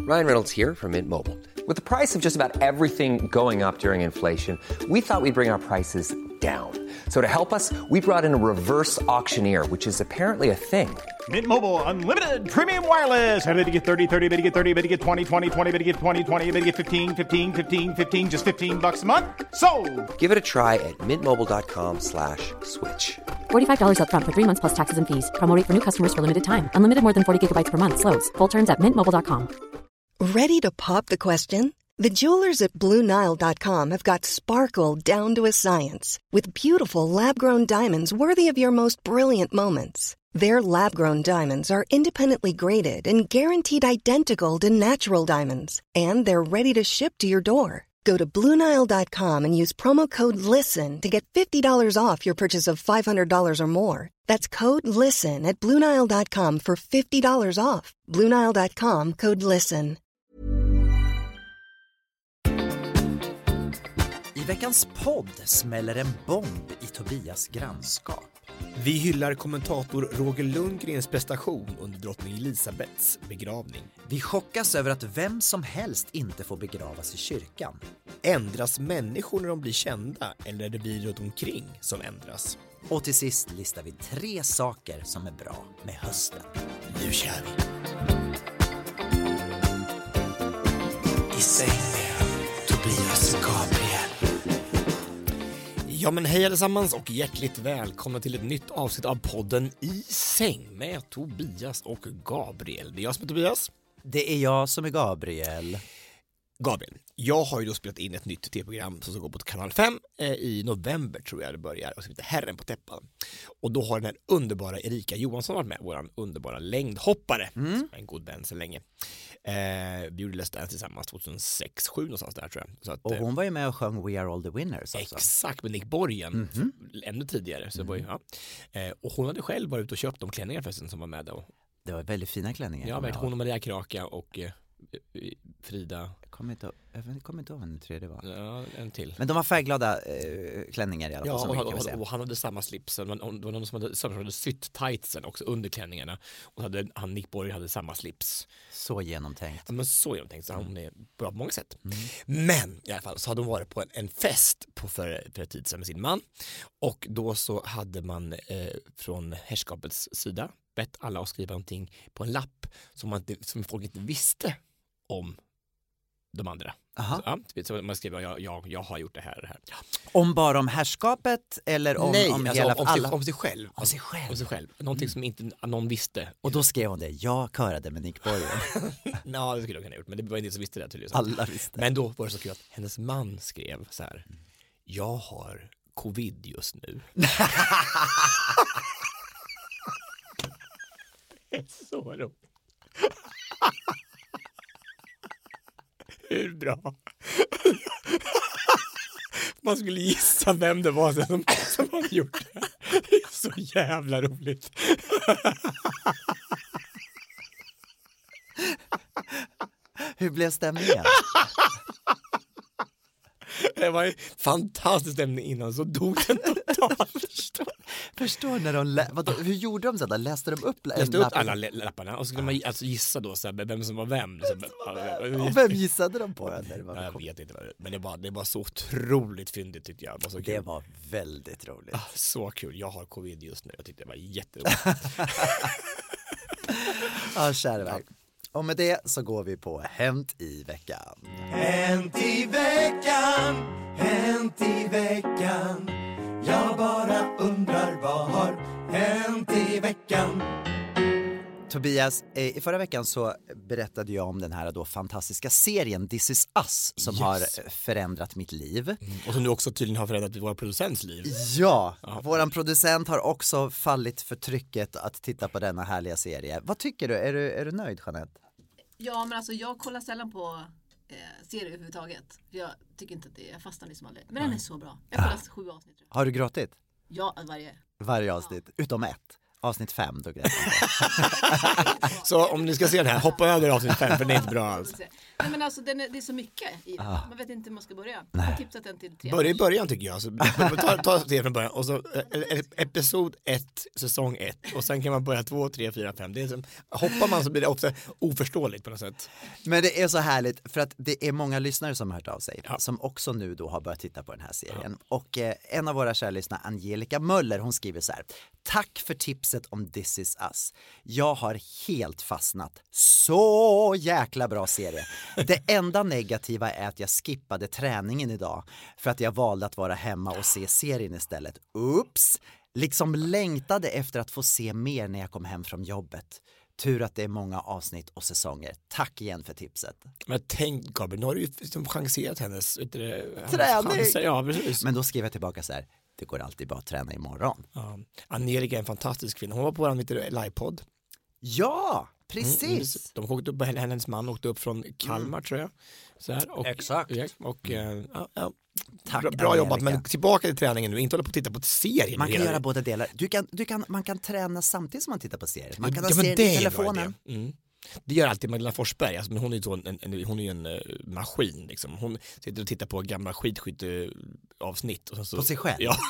Ryan Reynolds here from Mint Mobile. With the price of just about everything going up during inflation, we thought we'd bring our prices down. So to help us, we brought in a reverse auctioneer, which is apparently a thing. Mint Mobile Unlimited Premium Wireless. How to get 30, 30, bit to get 30, bit to get 20, 20, 20, bit to get 20, 20, bit to get 15, 15, 15, 15, just $15 a month? Sold! Give it a try at mintmobile.com/switch. $45 up front for 3 months plus taxes and fees. Promo rate for new customers for limited time. Unlimited more than 40 gigabytes per month. Slows full terms at mintmobile.com. Ready to pop the question? The jewelers at BlueNile.com have got sparkle down to a science with beautiful lab-grown diamonds worthy of your most brilliant moments. Their lab-grown diamonds are independently graded and guaranteed identical to natural diamonds, and they're ready to ship to your door. Go to BlueNile.com and use promo code LISTEN to get $50 off your purchase of $500 or more. That's code LISTEN at BlueNile.com for $50 off. BlueNile.com, code LISTEN. I veckans podd smäller en bomb i Tobias grannskap. Vi hyllar kommentator Roger Lundgrens prestation under drottning Elisabeths begravning. Vi chockas över att vem som helst inte får begravas i kyrkan. Ändras människor när de blir kända eller är det vi runt omkring som ändras? Och till sist listar vi 3 saker som är bra med hösten. Nu kör vi! I säng med Tobias Gabriel. Ja men hej allesammans och hjärtligt välkomna till ett nytt avsnitt av podden I säng med Tobias och Gabriel. Det är jag som är Tobias. Det är jag som är Gabriel. Gabriel, jag har ju då spelat in ett nytt tv-program som ska gå på kanal 5 i november tror jag det börjar och som heter Herren på täppan. Och då har den här underbara Erika Johansson varit med, våran underbara längdhoppare, som är en god vän så länge. Vi gjorde Let's Dance tillsammans 2006-2007 någonstans där tror jag. Så att, och hon var ju med och sjöng We Are All The Winners alltså. Exakt, med Nick Borgen ännu tidigare. Så det var ju, och hon hade själv varit ute och köpt de klänningar förresten som var med då. Det var väldigt fina klänningar. Ja, hon och Maria Kraka och Frida. Jag kommer inte ihåg vem den tredje var. Ja, en till. Men de har färgglada klänningar i alla fall. Ja, och han hade samma slips. Det var någon som hade sytt tightsen också under klänningarna. Och han Nick Borg hade samma slips. Så genomtänkt. Ja, men så genomtänkt. Så hon är bra på många sätt. Men i alla fall så hade hon varit på en fest för en tid sedan med sin man. Och då så hade man från herrskapets sida bett alla att skriva någonting på en lapp som folk inte visste om de andra. Så man skriver jag har gjort det här. Om bara om herrskapet eller om hela alla? Om sig själv. Om sig själv. Någonting som inte någon visste. Och då skrev hon det. Jag körade med Nick Borgen. Ja, det skulle jag kunna ha gjort, men det var inte som visste det tydligen. Alla visste. Men då var det så kul att hennes man skrev så här: jag har covid just nu. Det är så roligt. Hur bra? Man skulle gissa vem det var som hade gjort det. Det är så jävla roligt. Hur blev stämningen? Det var en fantastisk stämning innan, så dog den totalt. Förstår när hur gjorde de så där? Läste de upp alla lapparna och så skulle man alltså gissa då så här, vem som var vem. Och vem gissade de på? Jag vet inte, men det var så otroligt fyndigt tyckte jag. Det var, det var väldigt roligt. Så kul, jag har covid just nu. Jag tyckte det var jätteroligt. Kära vän. Och med det så går vi på Hänt i veckan. Hänt i veckan, hänt i veckan. Jag bara undrar vad har hänt i veckan. Tobias, i förra veckan så berättade jag om den här då fantastiska serien This is Us som har förändrat mitt liv. Och som nu också tydligen har förändrat våra producents liv. Ja, våran producent har också fallit för trycket att titta på denna härliga serie. Vad tycker du? Är du nöjd, Jeanette? Ja, men alltså jag kollar sällan på serier överhuvudtaget. Jag tycker inte att det är fastande som aldrig. Men den är så bra. Jag kollar 7 avsnitt. Har du gråtit? Ja, varje avsnitt, utom ett. Avsnitt 5 då grejer. Så om ni ska se den här, hoppa över avsnitt 5 för det är inte bra alls. Nej, men alltså, det är så mycket i den. Man vet inte hur man ska börja. Jag har tipsat den till 3. Börja i början tycker jag. Så ta det från början. Och så episod 1, säsong 1. Och sen kan man börja 2, 3, 4, 5. Det är som, hoppar man så blir det ofta oförståeligt på något sätt. Men det är så härligt för att det är många lyssnare som har hört av sig. Som också nu då har börjat titta på den här serien. Och en av våra kära lyssnare, Angelica Möller, hon skriver så här: tack för tipset om This Is Us. Jag har helt fastnat. Så jäkla bra serie. Det enda negativa är att jag skippade träningen idag för att jag valde att vara hemma och se serien istället. Oops! Liksom längtade efter att få se mer när jag kom hem från jobbet. Tur att det är många avsnitt och säsonger. Tack igen för tipset. Men tänk Gabriel, nu har du ju liksom chanserat hennes träning. Chanser. Ja, precis. Men då skriver jag tillbaka så här: det går alltid bara att träna imorgon. Ja. Angelica är en fantastisk kvinna. Hon var på vår livepodd. Ja, precis. De åkte upp, hennes man åkte upp från Kalmar tror jag. Så här, och, exakt. Och, Tack, bra jobbat, men tillbaka till träningen nu. Inte hålla på att titta på serien. Man kan göra båda delar. Man kan träna samtidigt som man tittar på serien. Man kan ha men serien det i är telefonen. Det gör alltid Magdalena Forsberg. Alltså, men hon är ju en maskin. Liksom. Hon sitter och tittar på gamla skidskytteavsnitt. Och så, på sig själv? Ja.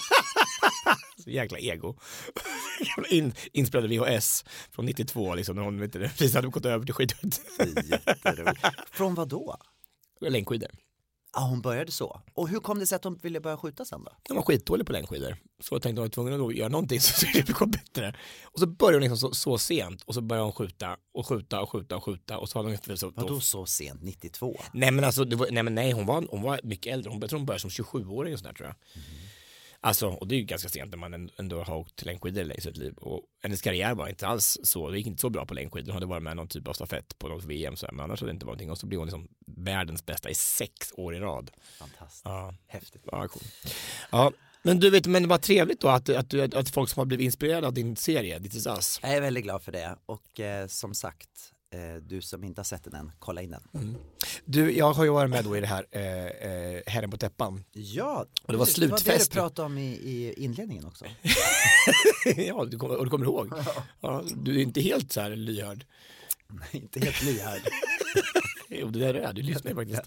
Så jäkla ego. Inspelade VHS från 92 liksom, när hon precis hade gått över till skidskytte. Jätteroligt. Från vad då? Längdskidor. Ja, hon började så. Och hur kom det sig att hon ville börja skjuta sen då? De var skitdålig på längdskidor. Så jag tänkte att hon var tvungen att göra någonting så skulle det gå bättre. Och så började hon liksom så sent. Och så började hon skjuta. Och så hade hon vadå så sent? 92? Nej men alltså, hon var mycket äldre. Jag tror hon började som 27-åring och sådär tror jag. Alltså, och det är ju ganska sent när man ändå har åkt till längdskidor i sitt liv. Och hennes karriär var inte alls så, det gick inte så bra på längdskidor. Hon hade varit med någon typ av stafett på något VM, så här, men annars hade det inte varit någonting. Och så blev hon liksom världens bästa i 6 år i rad. Fantastiskt, häftigt. Ja, cool. Ja, men du vet, men vad trevligt då att folk som har blivit inspirerade av din serie, This Is Us. Jag är väldigt glad för det. Och som sagt, du som inte har sett den än, kolla in den. Du, jag har ju varit med då i det här Herren på täppan. Ja, och det var slutfest. Det var det du pratade om i inledningen också. Ja, du kommer ihåg. Ja, du är inte helt så här lyhörd. Nej, inte helt lyhörd. Jo, det där är du lyssnar faktiskt.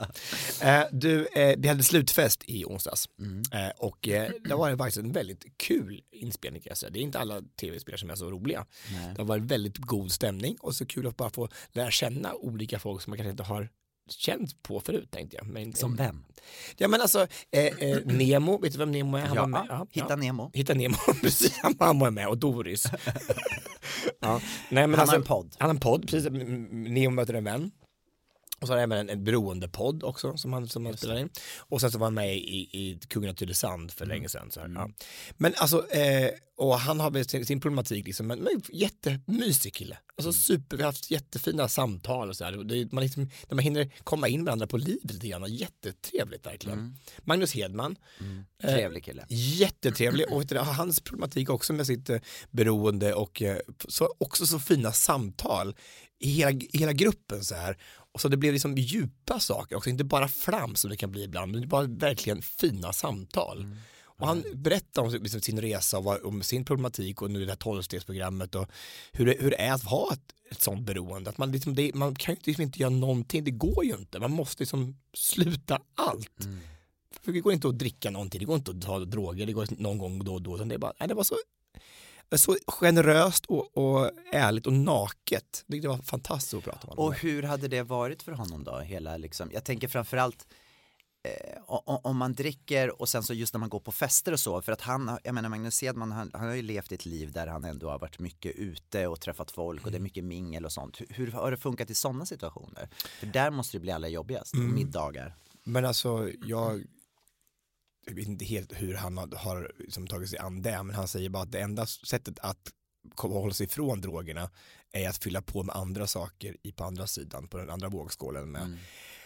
Vi hade slutfest i onsdags. Och det var faktiskt en väldigt kul inspelning kan jag säga. Det är inte alla tv-spelare som är så roliga. Nej. Det var en väldigt god stämning och så kul att bara få lära känna olika folk som man kanske inte har känt på förut, tänkte jag. Men, som vem? Ja, men alltså Nemo, vet du vem Nemo är? Han var med. Hitta Nemo, precis. Han var med och Doris. Ja. Nej, men han har en podd. Han har en podd, precis. Nemo möter en vän. Och så har han även en beroendepodd också som han spelar in. Och sen så var han med i Kungen av Tylösand för länge sedan. Så här. Ja. Men alltså, och han har väl sin problematik liksom, men jättemysig kille. Alltså vi har haft jättefina samtal och så här. Man liksom, när man hinner komma in varandra på livet lite grann, jättetrevligt verkligen. Magnus Hedman. Trevlig kille. Jättetrevlig. Och hans problematik också med sitt beroende och också så fina samtal i hela gruppen så här. Och så det blev liksom djupa saker också, inte bara fram som det kan bli ibland, men det var verkligen fina samtal. Och han berättade om liksom sin resa och om sin problematik och nu det här 12-stegsprogrammet och hur det är att ha ett sånt beroende. Att man kan ju liksom inte göra någonting, det går ju inte. Man måste liksom sluta allt. För det går inte att dricka någonting, det går inte att ta droger, det går någon gång då och då. Det var så generöst och ärligt och naket. Det var fantastiskt att prata om. Och hur hade det varit för honom då? Hela liksom, jag tänker framförallt om man dricker och sen så just när man går på fester och så, för att Magnus Hedman, han har ju levt ett liv där han ändå har varit mycket ute och träffat folk och det är mycket mingel och sånt. Hur har det funkat i sådana situationer? För där måste det bli allra jobbigast, middagar. Men alltså, jag vet inte helt hur han har liksom tagit sig an det, men han säger bara att det enda sättet att hålla sig ifrån drogerna är att fylla på med andra saker på andra sidan, på den andra vågskålen med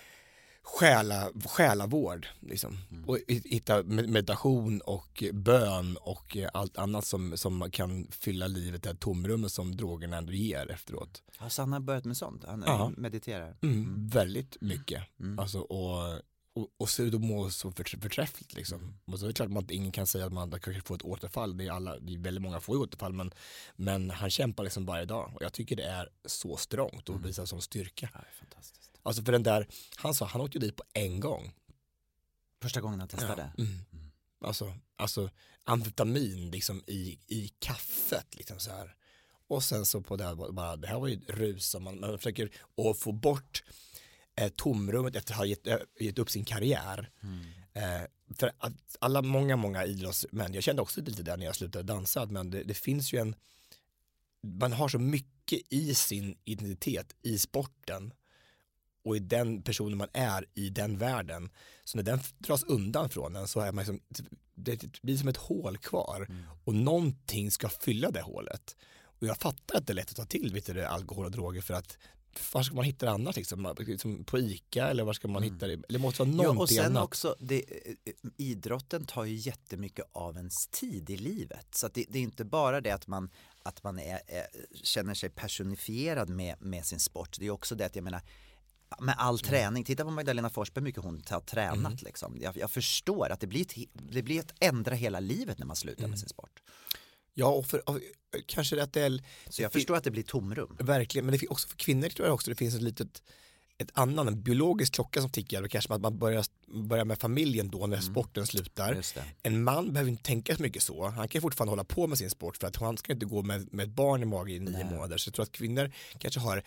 själavård liksom. Och hitta meditation och bön och allt annat som kan fylla livet, det här tomrummet som drogerna ändå ger efteråt. Alltså han har börjat med sånt? Han mediterar? Väldigt mycket. Alltså, och så då mår så förträffligt liksom. Och så är det klart att ingen kan säga att man kanske får ett återfall. Det är väldigt många får återfall, men han kämpar liksom varje dag. Och jag tycker det är så strångt och visar som styrka. Ja, det är fantastiskt. Alltså för den där, han åkte dit på en gång. Första gången han testade? Ja. Alltså amfetamin liksom i kaffet liksom så här. Och sen så på det här, bara, det här var ju rus som man försöker att få bort tomrummet efter att ha gett upp sin karriär. För att många idrottsmän, jag kände också lite där när jag slutade dansa, men det finns ju man har så mycket i sin identitet i sporten och i den personen man är i den världen, så när den dras undan från den så är man liksom, det blir som ett hål kvar och någonting ska fylla det hålet. Och jag fattar att det är lätt att ta till alkohol och droger, för att var ska man hitta det annars liksom på ICA, eller var ska man hitta det? Eller måste vara någonting och sen annat. Också, idrotten tar ju jättemycket av ens tid i livet. Så att det är inte bara det att man känner sig personifierad med sin sport. Det är också det att, jag menar, med all träning, titta på Magdalena Forsberg, mycket hon har tränat liksom. Jag förstår att det blir att ändra hela livet när man slutar med sin sport. Ja, och kanske att det är... Så jag förstår att det blir tomrum. Verkligen, men det finns också för kvinnor, tror jag också, det finns en biologisk klocka som tickar, kanske att man börjar med familjen då när sporten slutar. En man behöver inte tänka så mycket så. Han kan fortfarande hålla på med sin sport, för att han ska inte gå med ett barn i magen i 9 månader. Så jag tror att kvinnor kanske har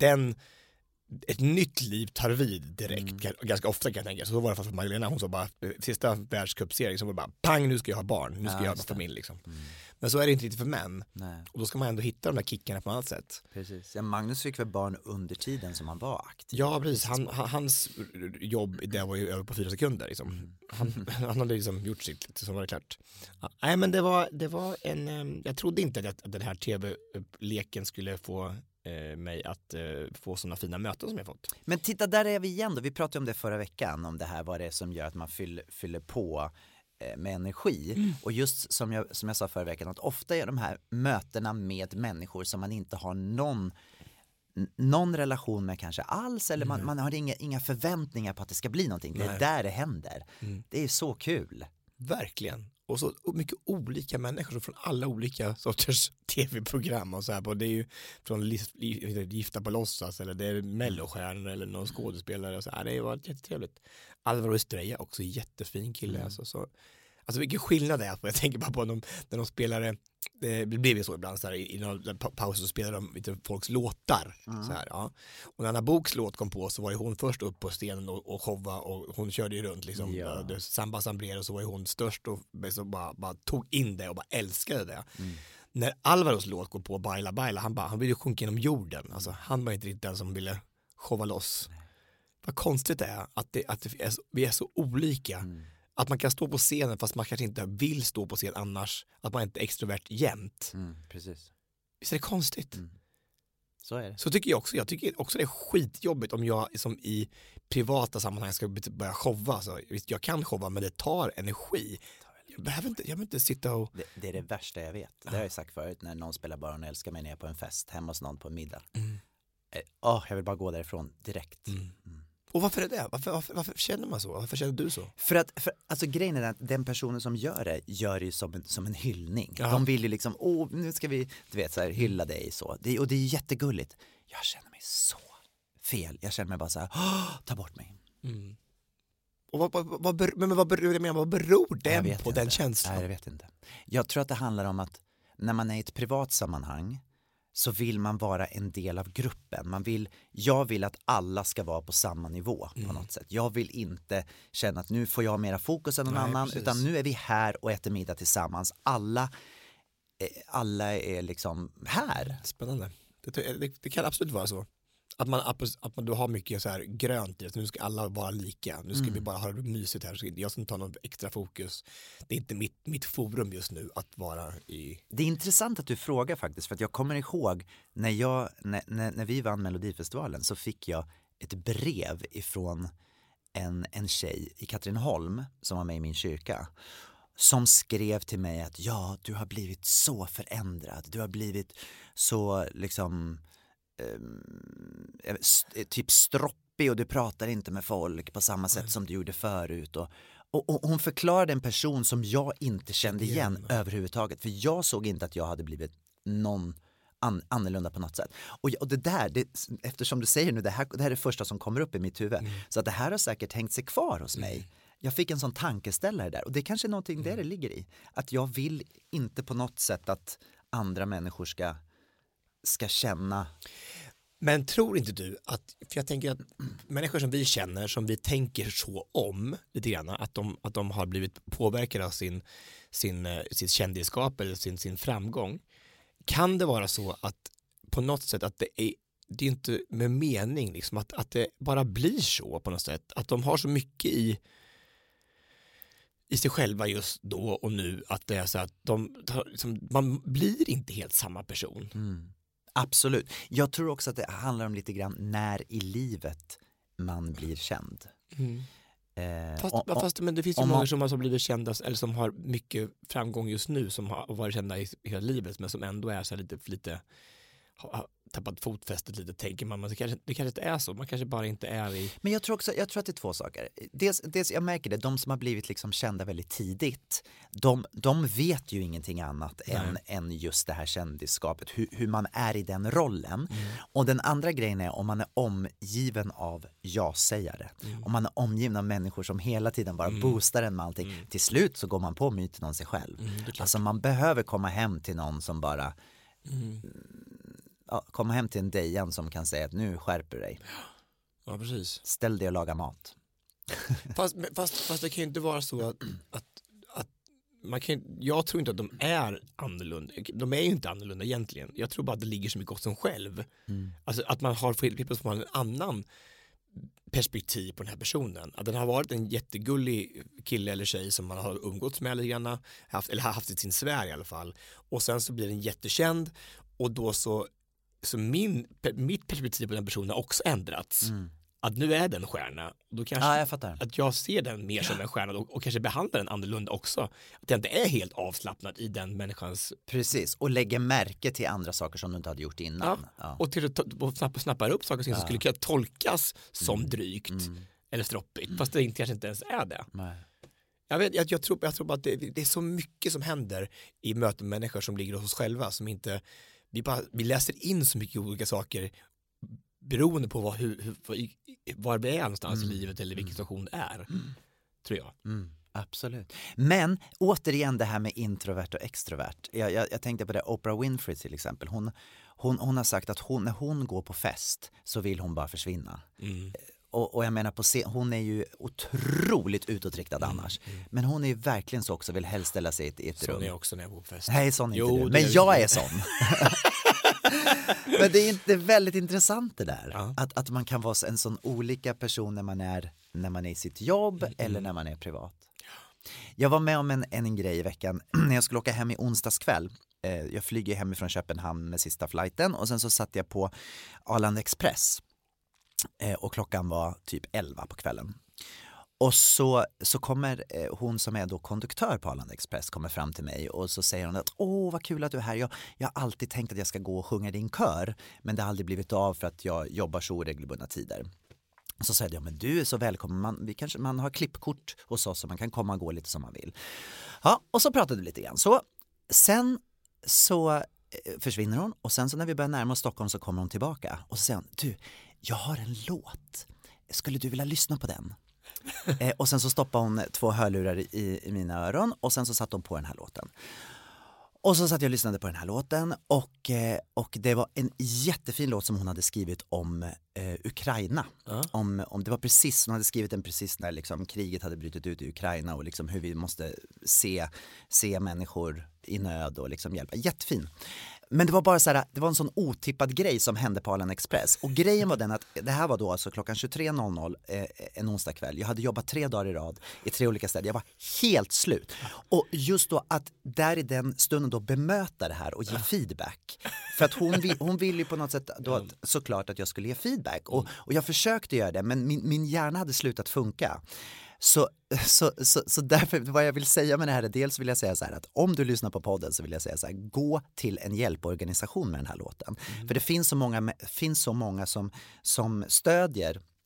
ett nytt liv tar vid direkt, ganska ofta kan jag tänka. Så var det för Magdalena, hon sa bara sista världscupserien så var det bara pang, nu ska jag ha barn, nu ska jag ha familj liksom. Men så är det inte riktigt för män. Nej. Och då ska man ändå hitta de där kickarna på annat sätt. Precis. Ja, Magnus fick väl barn under tiden som han var aktiv. Ja, precis. Hans jobb det var ju över på 4 sekunder liksom. Han hade liksom gjort sitt, så var det klart. Ja, nej, men det var jag trodde inte att den här tv-leken skulle få mig att få sådana fina möten som jag fått. Men titta, där är vi igen då. Vi pratade om det förra veckan, om det här, vad det är som gör att man fyller på med energi. Och just som jag sa förra veckan, att ofta är de här mötena med människor som man inte har någon relation med kanske alls, eller man har inga förväntningar på att det ska bli någonting. Det är där det händer. Det är så kul. Verkligen. Och så mycket olika människor från alla olika sorters tv-program och så här. Det är ju från Gifta på låtsas, eller det är mellostjärnor eller någon skådespelare och så här. Det var jättetrevligt. Alvaro Estrella också, jättefin kille. Alltså vilken skillnad det är. Jag tänker bara på när de spelade, det blev ju så ibland så här, i någon paus så spelade de lite folks låtar så här, ja. Och när Anna Boks låt kom på så var ju hon först upp på scenen och showa, och hon körde ju runt liksom, Samba Sambrero, så var ju hon störst och så bara tog in det och bara älskade det. När Alvaros låt går på, Baila Baila, han ville ju sjunka genom jorden. Alltså han var inte riktigt den som ville showa loss. Vad konstigt det är att vi är så olika. Att man kan stå på scenen fast man kanske inte vill stå på scen annars. Att man inte är extrovert jämt. Precis. Visst är det konstigt? Så är det. Så tycker jag också. Jag tycker också det är skitjobbigt om jag som i privata sammanhang ska börja showa. Så, visst, jag kan showa, men det tar energi. Jag behöver inte sitta och... Det är det värsta jag vet. Det har jag sagt förut, när någon spelar Bara hon älskar mig när jag är på en fest hemma hos någon på en middag. Jag vill bara gå därifrån direkt. Och varför är det? Varför känner man så? Varför känner du så? För alltså grejen är att den personen som gör det som en hyllning. De vill ju liksom, nu ska vi, du vet, så här, hylla dig så. Och det är jättegulligt. Jag känner mig så fel. Jag känner mig bara så här, ta bort mig. Och vad beror den på, den känslan? Nej, jag vet inte. Jag tror att det handlar om att när man är i ett privat sammanhang så vill man vara en del av gruppen. Jag vill att alla ska vara på samma nivå på något sätt. Jag vill inte känna att nu får jag mera fokus än någon annan, utan nu är vi här och äter middag tillsammans. Alla är liksom här. Spännande. Det kan absolut vara så. Att man då har mycket så här grönt i det. Nu ska alla vara lika. Nu ska vi bara ha det mysigt här. Jag ska inte ta någon extra fokus. Det är inte mitt forum just nu att vara i. Det är intressant att du frågar faktiskt. För att jag kommer ihåg när vi vann Melodifestivalen så fick jag ett brev ifrån en tjej i Katrineholm som var med i min kyrka. Som skrev till mig att du har blivit så förändrad. Du har blivit så liksom... typ deppig och du pratar inte med folk på samma sätt som du gjorde förut. Och hon förklarade en person som jag inte kände igen överhuvudtaget. För jag såg inte att jag hade blivit någon annorlunda på något sätt. Och det där, eftersom du säger nu, det här är det första som kommer upp i mitt huvud. Så att det här har säkert hängt sig kvar hos mig. Jag fick en sån tankeställare där. Och det är kanske någonting där det ligger i. Att jag vill inte på något sätt att andra människor ska känna. Men tror inte du att, för jag tänker att människor som vi känner, som vi tänker så om lite grann, att de har blivit påverkade av sitt kändisskap eller sin framgång. Kan det vara så att på något sätt att det är inte med mening liksom, att det bara blir så på något sätt, att de har så mycket i sig själva just då och nu, att det är så att man blir inte helt samma person. Absolut. Jag tror också att det handlar om lite grann när i livet man blir känd. Men det finns ju många som har blivit kända eller som har mycket framgång just nu, som har varit kända i hela livet, men som ändå är så lite har tappat fotfästet lite, tänker man. Det kanske inte är så. Man kanske bara inte är i... Men jag tror att det är två saker. Dels jag märker det, de som har blivit liksom kända väldigt tidigt, de vet ju ingenting annat än just det här kändisskapet, hur man är i den rollen. Och den andra grejen är om man är omgiven av ja-sägare. Om man är omgiven av människor som hela tiden bara boostar en med allting. Till slut så går man på myten om sig själv. Alltså man behöver komma hem till någon som bara... komma hem till en Dejan som kan säga att nu skärper dig. Ja, precis. Ställ dig och laga mat. fast det kan ju inte vara så att man kan, jag tror inte att de är annorlunda. De är ju inte annorlunda egentligen. Jag tror bara att det ligger så mycket hos dem själv. Alltså att man har en annan perspektiv på den här personen. Att den har varit en jättegullig kille eller tjej som man har umgåtts med lite grann, eller haft i sin sfär i alla fall. Och sen så blir den jättekänd, och då så mitt perspektiv på den personen har också ändrats. Att nu är den stjärna. Då kanske jag fattar. Att jag ser den mer som en stjärna och kanske behandlar den annorlunda också. Att jag inte är helt avslappnad i den människans... Precis, och lägger märke till andra saker som du inte hade gjort innan. Ja. Och till att snappar upp saker som skulle kunna tolkas som drygt eller stroppigt. Fast det kanske inte ens är det. Nej. Jag tror bara att det är så mycket som händer i möten med människor som ligger hos oss själva, som inte... Vi läser in så mycket olika saker beroende på var vi är någonstans i livet eller vilken situation det är, tror jag. Absolut. Men återigen det här med introvert och extrovert. Jag tänkte på det, Oprah Winfrey till exempel. Hon har sagt att när hon går på fest så vill hon bara försvinna. Och jag menar, hon är ju otroligt utåtriktad annars. Men hon är ju verkligen så också, vill helst ställa sig i ett rum. Sån är jag också när jag går på fest. Nej, sån är inte du. Men jag är sån. Men det är väldigt intressant det där. Ja. Att man kan vara en sån olika person när man är i sitt jobb eller när man är privat. Jag var med om en grej i veckan när jag skulle åka hem i onsdagskväll. Jag flyger hemifrån Köpenhamn med sista flighten, och sen så satt jag på Arlanda Express. Och klockan var typ 11 på kvällen. Och så kommer hon som är då konduktör på Arlanda Express kommer fram till mig, och så säger hon att vad kul att du är här. Jag har alltid tänkt att jag ska gå och sjunga din kör, men det har aldrig blivit av för att jag jobbar så oregelbundna tider. Så säger jag, men du är så välkommen. Man har klippkort hos oss så man kan komma och gå lite som man vill. Ja, och så pratade vi lite grann. Sen försvinner hon, och sen så när vi börjar närma oss Stockholm så kommer hon tillbaka. Och så säger hon, du, jag har en låt. Skulle du vilja lyssna på den? Och sen så stoppade hon 2 hörlurar i mina öron, och sen så satt hon på den här låten. Och så satt jag och lyssnade på den här låten, och det var en jättefin låt som hon hade skrivit om Ukraina. Om det var precis, hon hade skrivit den precis när liksom kriget hade brutit ut i Ukraina, och liksom hur vi måste se människor i nöd och liksom hjälpa. Jättefin. Men det var bara så här, det var en sån otippad grej som hände på Arlanda Express. Och grejen var den att det här var då alltså klockan 23.00 en onsdag kväll. Jag hade jobbat 3 dagar i rad i 3 olika städer. Jag var helt slut. Och just då att där i den stunden då bemöta det här och ge feedback. För att hon vill ju på något sätt då såklart att jag skulle ge feedback. Och jag försökte göra det, men min hjärna hade slutat funka. Så därför, vad jag vill säga med det här är, dels vill jag säga så här att om du lyssnar på podden så vill jag säga så här, gå till en hjälporganisation med den här låten. För det finns så många som stödjer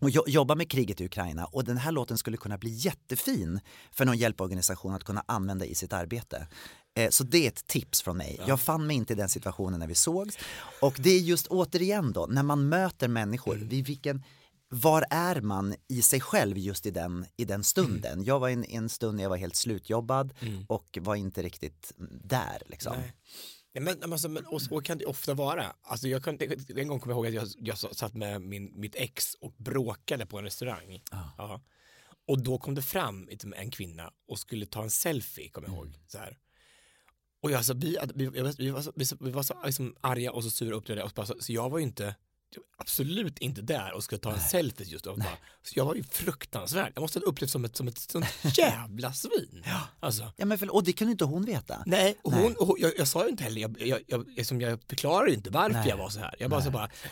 och jobba med kriget i Ukraina, och den här låten skulle kunna bli jättefin för någon hjälporganisation att kunna använda i sitt arbete. Så det är ett tips från mig. Jag fann mig inte i den situationen när vi sågs, och det är just återigen då när man möter människor, var är man i sig själv just i den stunden. Jag var i en stund när jag var helt slutjobbad och var inte riktigt där liksom. Nej. Ja, men och så kan det ofta vara. Alltså en gång kommer jag ihåg att jag satt med mitt ex och bråkade på en restaurang. Ja. Och då kom det fram en kvinna och skulle ta en selfie, kommer jag ihåg. Så här. Och alltså, vi var så liksom arga och så sura upp till det. Så jag var ju absolut inte där och skulle ta en selfie just då. Så jag var ju fruktansvärd. Jag måste ha upplevt som ett sånt jävla svin. Alltså. Ja, men och det kunde inte hon veta. Nej, och jag sa ju inte heller, jag förklarar ju inte varför jag var så här. Jag bara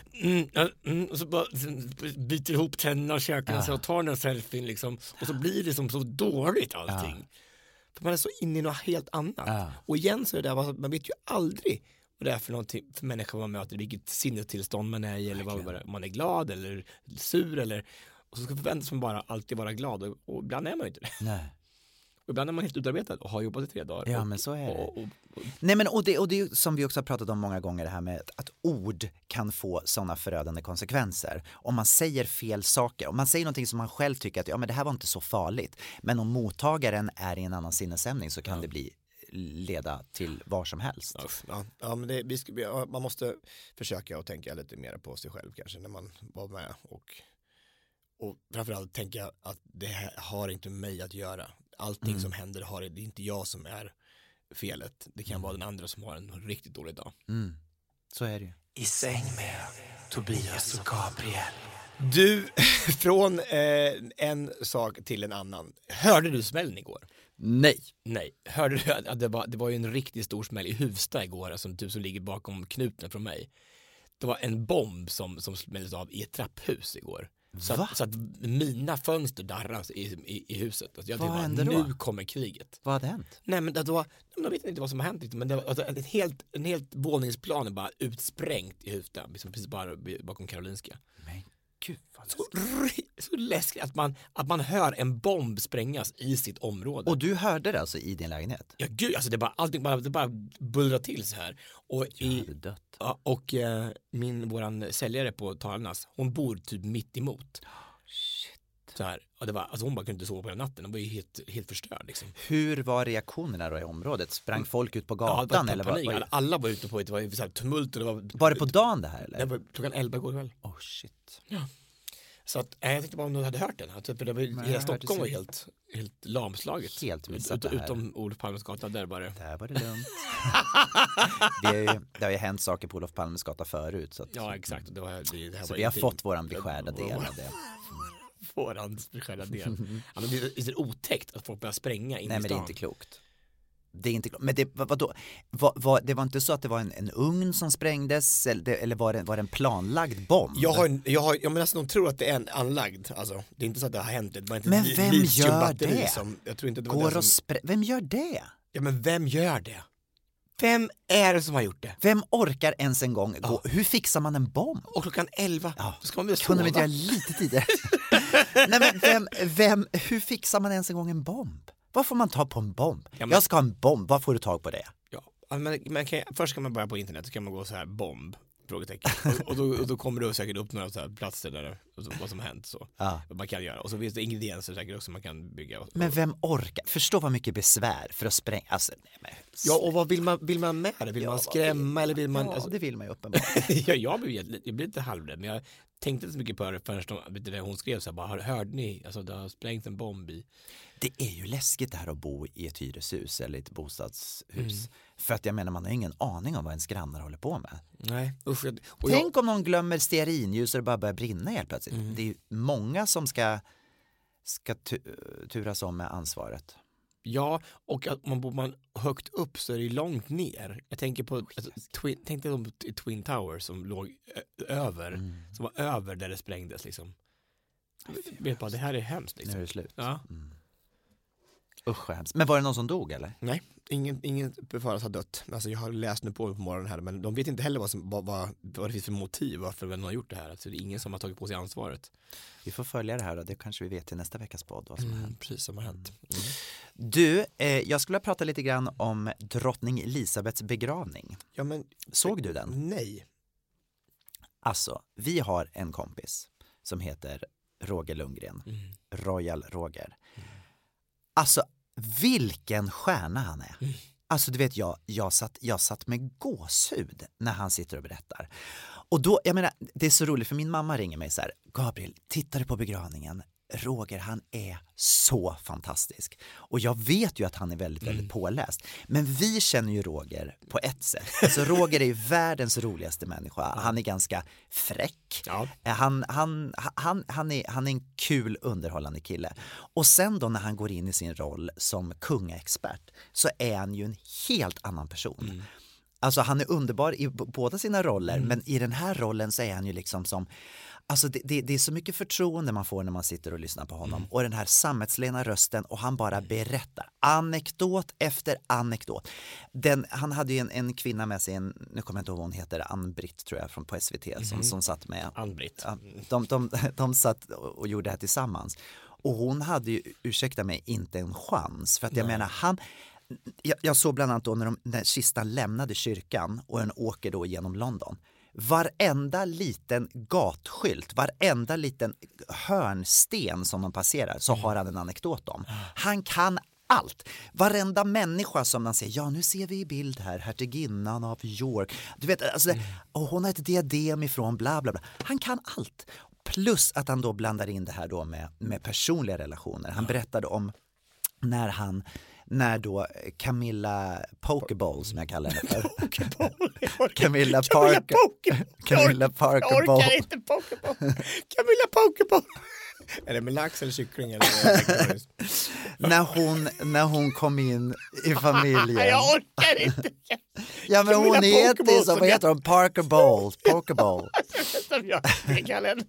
och så bara biter ihop tänderna och käkarna och tar den selfien liksom, och så blir det som så dåligt allting. För man är så inne i något helt annat. Och igen så är det där, man vet ju aldrig vad det är för någonting för människor man möter, vilket sinnestillstånd man är i, eller vad man är glad eller sur, eller, och så ska förväntas man bara alltid vara glad, och ibland är man ju inte det. Nej. Och ibland är man helt utarbetad och har jobbat i 3 dagar. Ja, men så är det. Nej, men och det är som vi också har pratat om många gånger, det här med att ord kan få sådana förödande konsekvenser. Om man säger fel saker, om man säger någonting som man själv tycker att men det här var inte så farligt, men om mottagaren är i en annan sinnesstämning så kan det leda till var som helst. Ja, men man måste försöka att tänka lite mer på sig själv kanske när man var med, och framförallt tänka att det här har inte med mig att göra. Allting som händer det är inte jag som är felet. Det kan vara den andra som har en riktigt dålig dag. Så är det ju. I säng med Tobias och Gabriel. Du, från en sak till en annan. Hörde du smällen igår? Nej. Hörde du att det var ju en riktigt stor smäll i Huvsta igår, alltså du som ligger bakom knuten från mig. Det var en bomb som smälldes av i ett trapphus igår. Så att mina fönster darras i huset. Alltså jag tänkte bara, nu kommer kriget. Vad hade hänt? Nej, men jag vet inte vad som har hänt. Men det var alltså en helt våningsplan är bara utsprängt i Huvsta. Precis bara bakom Karolinska. Men gud, så läskigt att man hör en bomb sprängas i sitt område. Och du hörde det alltså i din lägenhet? Ja, gud, alltså det bara bullrar till så här. Och våran säljare på Talarnas, hon bor typ mitt emot. Shit. Så här, och det var, alltså hon bara kunde inte sova på den natten. Hon var ju helt förstörd liksom. Hur var reaktionerna då i området? Sprang folk ut på gatan? Ja, eller alla var ute på det. Det var så här tumult. Och var det på dagen det här eller? Det var klockan 11 igår kväll. Oh shit. Ja. Så att, jag tänkte bara om du hade hört den. För det var, hela Stockholm var helt lamslaget. Helt missat det här. Utom Olof Palmes gata, där var det. Där var det lugnt. det har ju hänt saker på Olof Palmes gata förut. Så att, ja, exakt. Det här så vi har fått våran beskärda del av det. Våran beskärda del. Ja, men det är otäckt att folk börjar spränga in i stan. Nej, men det är inte klokt. Det är inte klokt. Men vadå? Det var inte så att det var en ugn som sprängdes, eller var det en planlagd bomb? Jag menar, de tror att det är en anlagd. Alltså, det är inte så att det har hänt. Det men vem gör det? Jag tror inte det var det som... Vem gör det? Ja, men vem gör det? Vem är det som har gjort det? Vem orkar ens en gång gå? Hur fixar man en bomb? Och klockan 11, då ska man väl sova. Kunde vi inte göra lite tidigare? Nej, men hur fixar man ens en gång en bomb? Vad får man ta på en bomb? Ja, jag ska ha en bomb, vad får du tag på det? Ja, men först kan man börja på internet, så kan man gå så här bomb, frågetecken. och då kommer det säkert upp några så här platser där vad som har hänt, så vad man kan göra. Och så finns det ingredienser säkert också man kan bygga. Men vem orkar? Förstå vad mycket besvär för att spränga. Alltså, ja, och vad vill man med det? Vill man skrämma eller vill man... Ja, alltså... det vill man ju uppenbarligen. Jag blir lite halvrädd, men jag tänkte inte så mycket på det förrän hon skrev så här, bara, hörde ni? Alltså, det har sprängt en bomb i... Det är ju läskigt det här att bo i ett hyreshus eller ett bostadshus. För att jag menar, man har ingen aning om vad ens grannar håller på med. Nej, usch. Tänk om någon glömmer stearinljus och det bara börjar brinna helt plötsligt. Det är ju många som ska turas om med ansvaret. Ja, och att bor man högt upp så är det långt ner. Jag tänker på tänkte de Twin Towers som låg över, som var över där det sprängdes liksom. Jag vet bara, det här är hemskt liksom. Nu är det slut. Ja. Usch, vad hemskt. Men var det någon som dog eller? Nej, ingen befaras ha dött. Alltså jag har läst nu på morgonen här, men de vet inte heller vad det finns för motiv varför de har gjort det här. Alltså det är ingen som har tagit på sig ansvaret. Vi får följa det här och det kanske vi vet i nästa veckas podd vad som har hänt. Precis som har hänt. Du, jag skulle prata lite grann om drottning Elisabeths begravning. Ja, men såg du den? Nej. Alltså, vi har en kompis som heter Roger Lundgren. Royal Roger. Alltså, vilken stjärna han är. Alltså, du vet, jag satt med gåshud när han sitter och berättar. Och då, jag menar, det är så roligt för min mamma ringer mig så här: Gabriel, tittar du på begravningen? Roger, han är så fantastisk. Och jag vet ju att han är väldigt, väldigt påläst. Men vi känner ju Roger på ett sätt. Alltså Roger är ju världens roligaste människa. Han är ganska fräck. Ja. Han är en kul, underhållande kille. Och sen då när han går in i sin roll som kungaexpert så är han ju en helt annan person. Alltså han är underbar i båda sina roller, men i den här rollen så är han ju liksom som... Alltså det är så mycket förtroende man får när man sitter och lyssnar på honom. Och den här sammetslena rösten, och han bara berättar anekdot efter anekdot. Han hade ju en kvinna med sig, nu kommer jag inte ihåg vad hon heter, Ann-Britt tror jag, från SVT som satt med. Ann-Britt. De satt och gjorde det här tillsammans. Och hon hade ju, ursäkta mig, inte en chans. För att jag menar, jag såg bland annat då när kistan lämnade kyrkan och den åker då genom London. Varenda liten gatskylt, varenda liten hörnsten som man passerar så har han en anekdot om. Han kan allt. Varenda människa som man säger, ja nu ser vi i bild här, hertiginnan av York. Du vet, alltså, och hon har ett diadem ifrån bla bla bla. Han kan allt. Plus att han då blandar in det här då med personliga relationer. Han berättade om när då Camilla Pokeball, som jag kallar henne för. Camilla Parker Jag orkar inte Pokeball. Camilla Pokeball. Är det med lax eller kyckling? När hon kom in i familjen. Jag orkar inte. Ja, men hon heter ju så, vad heter hon? Pokeball. Som jag kallar henne.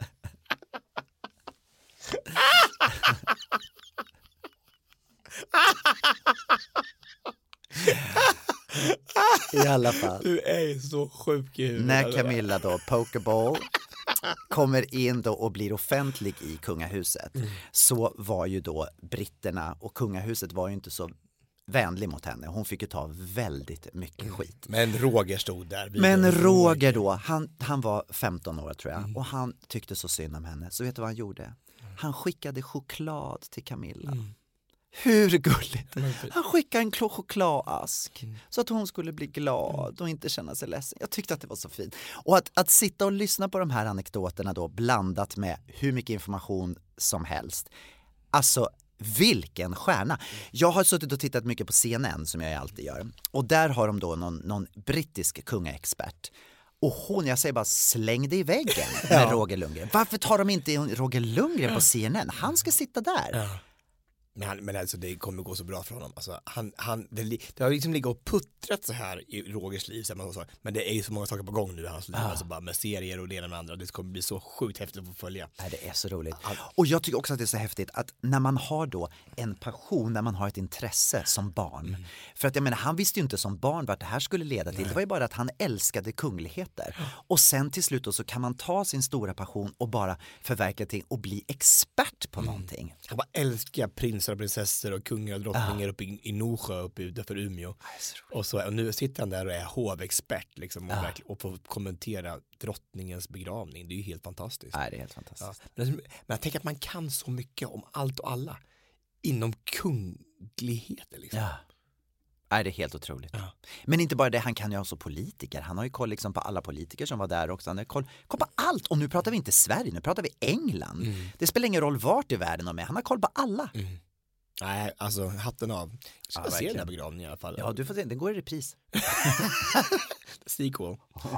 I alla fall. Du är så sjuk i huvudet. När Camilla då, Pokeball, kommer in då och blir offentlig i kungahuset, så var ju då britterna och kungahuset var ju inte så vänlig mot henne. Hon fick ju ta väldigt mycket skit. Men Roger stod där. Men Roger då, han var 15 år tror jag, och han tyckte så synd om henne. Så vet du vad han gjorde? Han skickade choklad till Camilla. Hur gulligt? Han skickade en chokladask så att hon skulle bli glad och inte känna sig ledsen. Jag tyckte att det var så fint. Och att sitta och lyssna på de här anekdoterna då, blandat med hur mycket information som helst. Alltså, vilken stjärna. Jag har suttit och tittat mycket på CNN, som jag alltid gör. Och där har de då någon brittisk kungaexpert. Och hon, jag säger bara, slängde i väggen med Roger Lundgren. Varför tar de inte Roger Lundgren på CNN? Han ska sitta där. Ja. Men alltså det kommer gå så bra för honom. Alltså, det har liksom ligget och puttrat så här i Rogers liv. Men det är ju så många saker på gång nu i hans liv. Alltså bara med serier och det ena med andra. Det kommer bli så sjukt häftigt att få följa. Nej, det är så roligt. Och jag tycker också att det är så häftigt att när man har då en passion, när man har ett intresse som barn. För att jag menar, han visste ju inte som barn vart det här skulle leda till. Nej. Det var ju bara att han älskade kungligheter. Och sen till slut då så kan man ta sin stora passion och bara förverkliga ting och bli expert på någonting. Han bara älskar prinsar och prinsessor och kungar och drottningar uppe i Norsjö uppe utanför Umeå. Och nu sitter han där och är hovexpert liksom, och får kommentera drottningens begravning. Det är ju helt fantastiskt. Nej, det är helt fantastiskt. Ja. Men jag tänker att man kan så mycket om allt och alla inom kungligheter liksom. Ja. Nej, det är helt otroligt. Ja. Men inte bara det, han kan ju också politiker. Han har ju koll liksom på alla politiker som var där också. Han har koll på allt. Och nu pratar vi inte Sverige, nu pratar vi England. Det spelar ingen roll vart i världen de är. Han har koll på alla. Nej, alltså hatten av. Jag ska se den här begravningen i alla fall. Ja, du får se. Den går i repris. Sequel.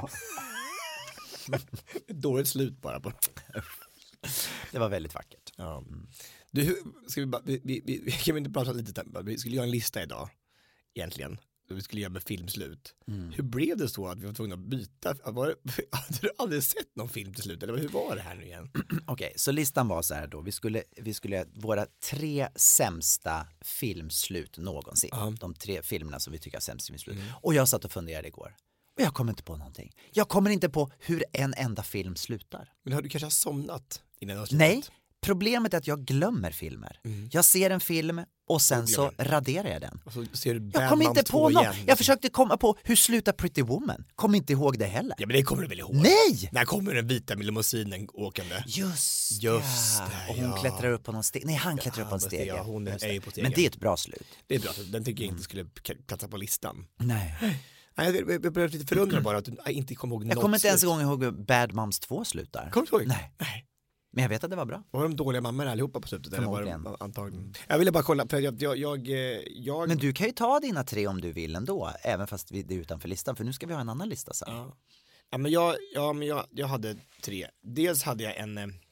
Dåligt slut bara på. Det var väldigt vackert. Ja. Du, ska vi kan vi inte prata lite? Vi skulle göra en lista idag. Egentligen. vi skulle göra med filmslut. Hur blev det så att vi var tvungna att byta? Hade du aldrig sett någon film till slut? Eller hur var det här nu igen? Okej, så listan var så här då. Vi skulle våra 3 sämsta filmslut någonsin. De 3 filmerna som vi tycker är sämst filmslut. Och jag satt och funderade igår. Och jag kommer inte på någonting. Jag kommer inte på hur en enda film slutar. Men har du kanske somnat innan jag slutat? Nej, problemet är att jag glömmer filmer. Jag ser en film och sen så raderar jag den. Och så ser du Jag kommer inte på något. Jag försökte komma på hur slutar Pretty Woman. Kom inte ihåg det heller. Ja, men det kommer du väl ihåg? Nej! När kommer den vita med limousinen åkande? Just det, och hon klättrar upp på någon steg. Nej, han klättrar upp på en steg. Ja, hon är ju på stegen. Men det är ett bra slut. Det är bra. Den tycker jag inte skulle platsa på listan. Nej. Jag blev lite förundrad bara att du inte kommer ihåg något. Jag kommer inte ens ihåg hur Bad Moms 2 slutar. Kommer du ihåg? Nej. Men jag vet att det var bra. Var de dåliga mammor allihopa på slutet? Förmodligen. Antagligen. Jag ville bara kolla, för jag... Men du kan ju ta dina 3 om du vill ändå, även fast det är utanför listan, för nu ska vi ha en annan lista sen. Ja, men jag hade 3. Dels hade jag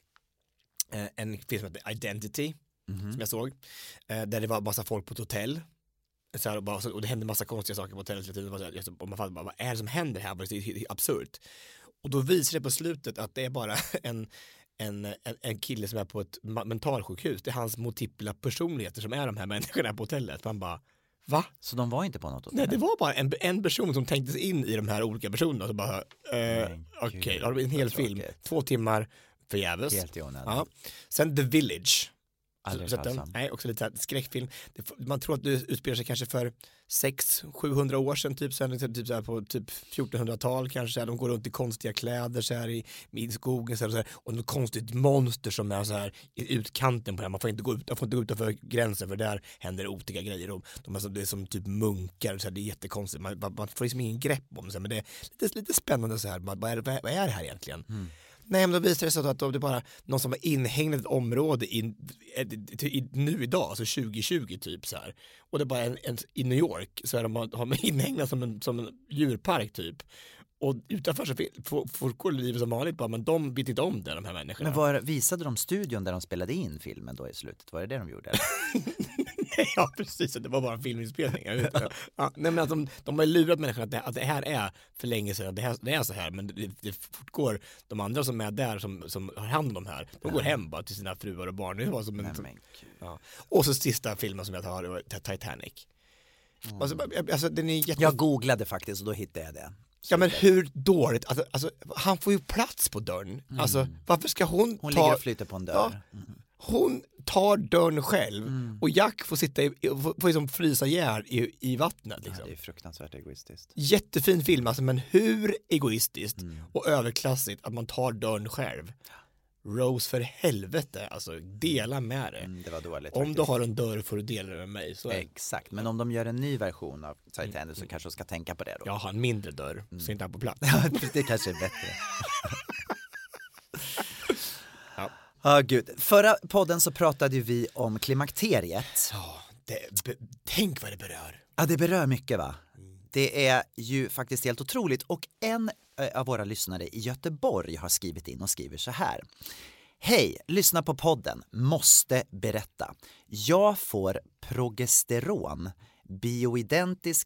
en film som heter Identity, som jag såg, där det var massa folk på ett hotell. Så här, och det hände massa konstiga saker på hotellet hela tiden. Och man fattar bara, vad är det som händer här? Det är absurt. Och då visar det på slutet att det är bara en kille som är på ett mentalsjukhus. Det är hans multipla personligheter som är de här människorna på hotellet. Man bara, va? Så de var inte på något hotell? Nej, det var bara en person som tänktes in i de här olika personerna. Så bara, okej, det har en hel film. 2 timmar förgäves. Helt i onödan. Ja. Sen The Village. Nej, också lite skräckfilm. Man tror att det utspelar sig kanske för 600-700 år sedan typ så här på typ 1400-tal kanske så här, de går runt i konstiga kläder så här i skogen så här, och något konstigt monster som är så här i utkanten på det här. Man får inte gå utanför gränsen, för där händer otiga grejer. Det är som typ munkar så här, det är jättekonstigt. Man får liksom ingen grepp om det, men det är lite spännande så här. Vad är det här egentligen? Nej, men då visar det sig att det är bara någon som har inhägnat ett område nu idag, alltså 2020 typ så här. Och det är bara i New York så är har man inhägnat som en djurpark typ. Och utanför så får livet som vanligt bara, men de vet inte om det, de här människorna. Men visade de studion där de spelade in filmen då i slutet? Var det de gjorde? Ja, precis. Det var bara en filminspelning. Nej, men att de har lurat människorna att det här är för länge sedan. Det är så här, men det fortgår. De andra som är där som har hand om de här, de går hem bara till sina fruar och barn. Det var som Och så sista filmen som jag tar, Titanic. Alltså, den är Jag googlade faktiskt och då hittade jag det. Ja, men hur dåligt, alltså han får ju plats på dörren. Alltså, varför ska hon ligger och flyter på en dörr. Ja, hon tar dörren själv och Jack får sitta får liksom frysa ihjäl i vattnet liksom. Ja, det är fruktansvärt egoistiskt. Jättefin film alltså, men hur egoistiskt och överklassigt att man tar dörren själv. Rose, för helvete, alltså dela med det. Det var dåligt. Om du har en dörr får du dela det med mig. Så exakt, men om de gör en ny version av Titanic så kanske de ska tänka på det då. Jag har en mindre dörr, så inte han på plats. Det kanske är bättre. Gud. Förra podden så pratade vi om klimakteriet. Tänk vad det berör. Ja, det berör mycket va? Det är ju faktiskt helt otroligt. Och en av våra lyssnare i Göteborg har skrivit in och skriver så här. Hej, lyssna på podden. Måste berätta. Jag får progesteron, bioidentisk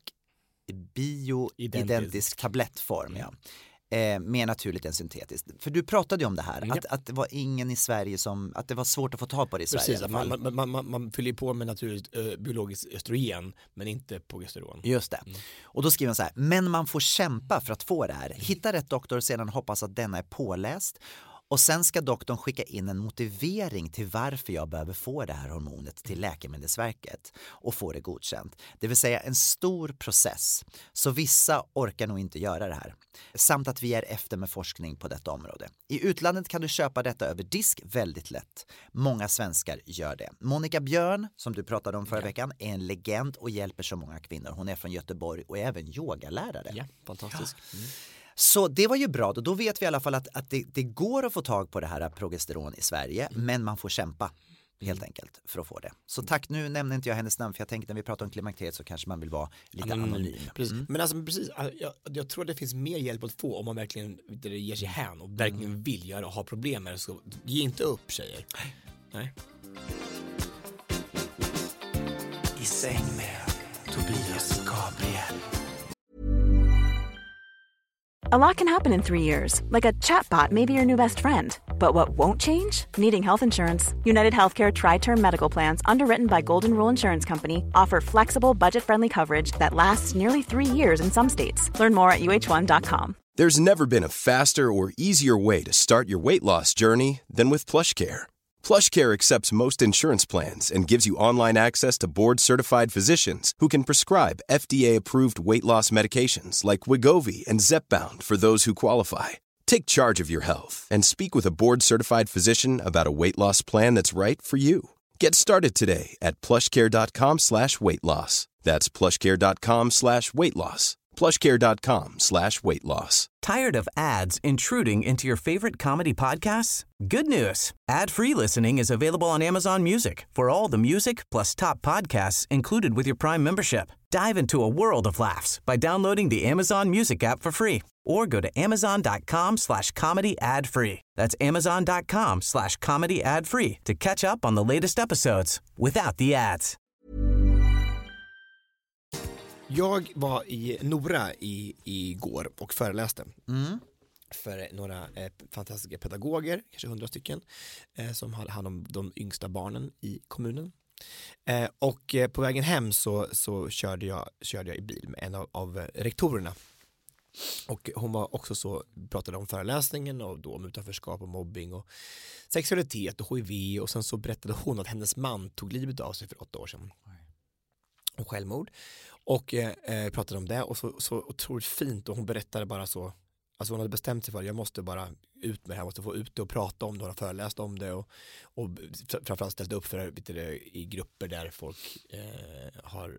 tablettform. Ja. Mer naturligt än syntetiskt. För du pratade ju om det här, att det var ingen i Sverige att det var svårt att få tag på det i Sverige. Precis, man fyller på med naturligt biologiskt östrogen, men inte progesteron. Just det. Och då skriver man så här, men man får kämpa för att få det här. Hitta rätt doktor, sedan hoppas att denna är påläst. Och sen ska doktorn skicka in en motivering till varför jag behöver få det här hormonet till Läkemedelsverket och få det godkänt. Det vill säga en stor process. Så vissa orkar nog inte göra det här. Samt att vi är efter med forskning på detta område. I utlandet kan du köpa detta över disk väldigt lätt. Många svenskar gör det. Monica Björn, som du pratade om förra veckan, är en legend och hjälper så många kvinnor. Hon är från Göteborg och är även yogalärare. Ja, fantastisk. Så det var ju bra. Då vet vi i alla fall att det går att få tag på det här progesteron i Sverige, men man får kämpa helt enkelt för att få det. Så tack, nu nämner inte jag hennes namn, för jag tänkte när vi pratar om klimakteriet så kanske man vill vara lite anonym. Precis. Men alltså precis, jag tror att det finns mer hjälp att få om man verkligen ger sig hän och verkligen vill göra och ha problem med det. Så ge inte upp, tjejer. Nej. I säng med Tobias Gabriel. A lot can happen in 3 years, like a chatbot may be your new best friend. But what won't change? Needing health insurance. United Healthcare Tri-Term Medical Plans, underwritten by Golden Rule Insurance Company, offer flexible, budget-friendly coverage that lasts nearly 3 years in some states. Learn more at uh1.com. There's never been a faster or easier way to start your weight loss journey than with PlushCare. PlushCare accepts most insurance plans and gives you online access to board-certified physicians who can prescribe FDA-approved weight loss medications like Wegovy and Zepbound for those who qualify. Take charge of your health and speak with a board-certified physician about a weight loss plan that's right for you. Get started today at plushcare.com/weightloss. That's plushcare.com/weightloss. plushcare.com/weightloss. Tired of ads intruding into your favorite comedy podcasts? Good news. Ad-free listening is available on Amazon Music for all the music plus top podcasts included with your Prime membership. Dive into a world of laughs by downloading the Amazon Music app for free or go to amazon.com/comedy ad-free. That's amazon.com/comedy ad-free to catch up on the latest episodes without the ads. Jag var i Nora igår och föreläste för några fantastiska pedagoger, kanske 100 stycken, som har hand om de yngsta barnen i kommunen. Och på vägen hem så körde jag i bil med en av rektorerna. Och hon var också pratade om föreläsningen och då om utanförskap och mobbing och sexualitet och HIV, och sen så berättade hon att hennes man tog livet av sig för 8 år sedan. Och självmord. Och pratade om det och så otroligt fint, och hon berättade bara så, alltså hon hade bestämt sig för att jag måste bara ut med det här, måste få ut det och prata om det, och föreläst om det och framförallt ställt upp för i grupper där folk har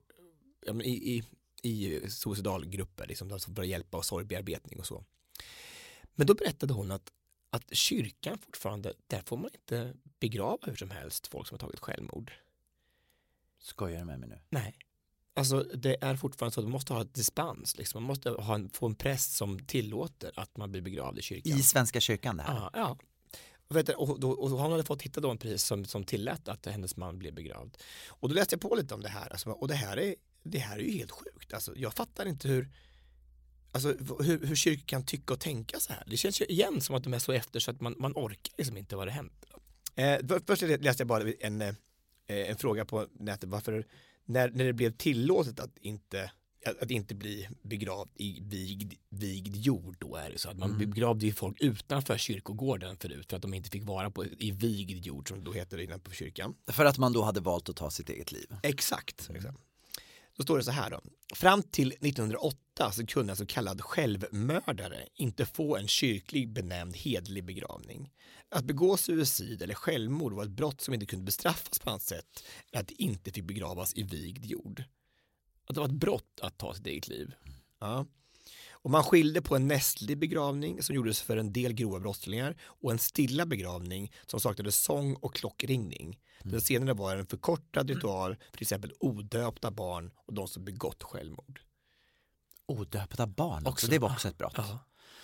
i suicidalgrupper liksom, som börjar hjälpa och sorgbearbetning och så. Men då berättade hon att kyrkan fortfarande, där får man inte begrava hur som helst folk som har tagit självmord. Skojar du med mig nu? Nej. Alltså det är fortfarande så att man måste ha ett dispens. Liksom. Man måste få en präst som tillåter att man blir begravd i kyrkan. I Svenska kyrkan det här? Ja. Och hon hade fått hitta då en pris som tillät att hennes man blev begravd. Och då läste jag på lite om det här. Alltså, och det här är ju helt sjukt. Alltså, jag fattar inte hur kyrkan kan tycka och tänka så här. Det känns ju igen som att de är så efter så att man orkar liksom inte vad det hänt. Först läste jag bara en fråga på nätet. Varför när det blev tillåtet att inte bli begravd i vigd jord, då är det så att man begravde ju folk utanför kyrkogården förut för att de inte fick vara i vigd jord, som då heter det innan på kyrkan. För att man då hade valt att ta sitt eget liv. Exakt. Då står det så här då. Fram till 1908 så kunde en så kallad självmördare inte få en kyrklig benämnd hedlig begravning. Att begå suicid eller självmord var ett brott som inte kunde bestraffas på annat sätt än att det inte fick begravas i vigd jord. Att det var ett brott att ta sitt eget liv. Ja. Och man skilde på en nästlig begravning som gjordes för en del grova brottslingar och en stilla begravning som saknade sång och klockringning. Den senare var en förkortad ritual för till exempel odöpta barn och de som begått självmord. Odöpta barn också? Det var också ett brott. Ja.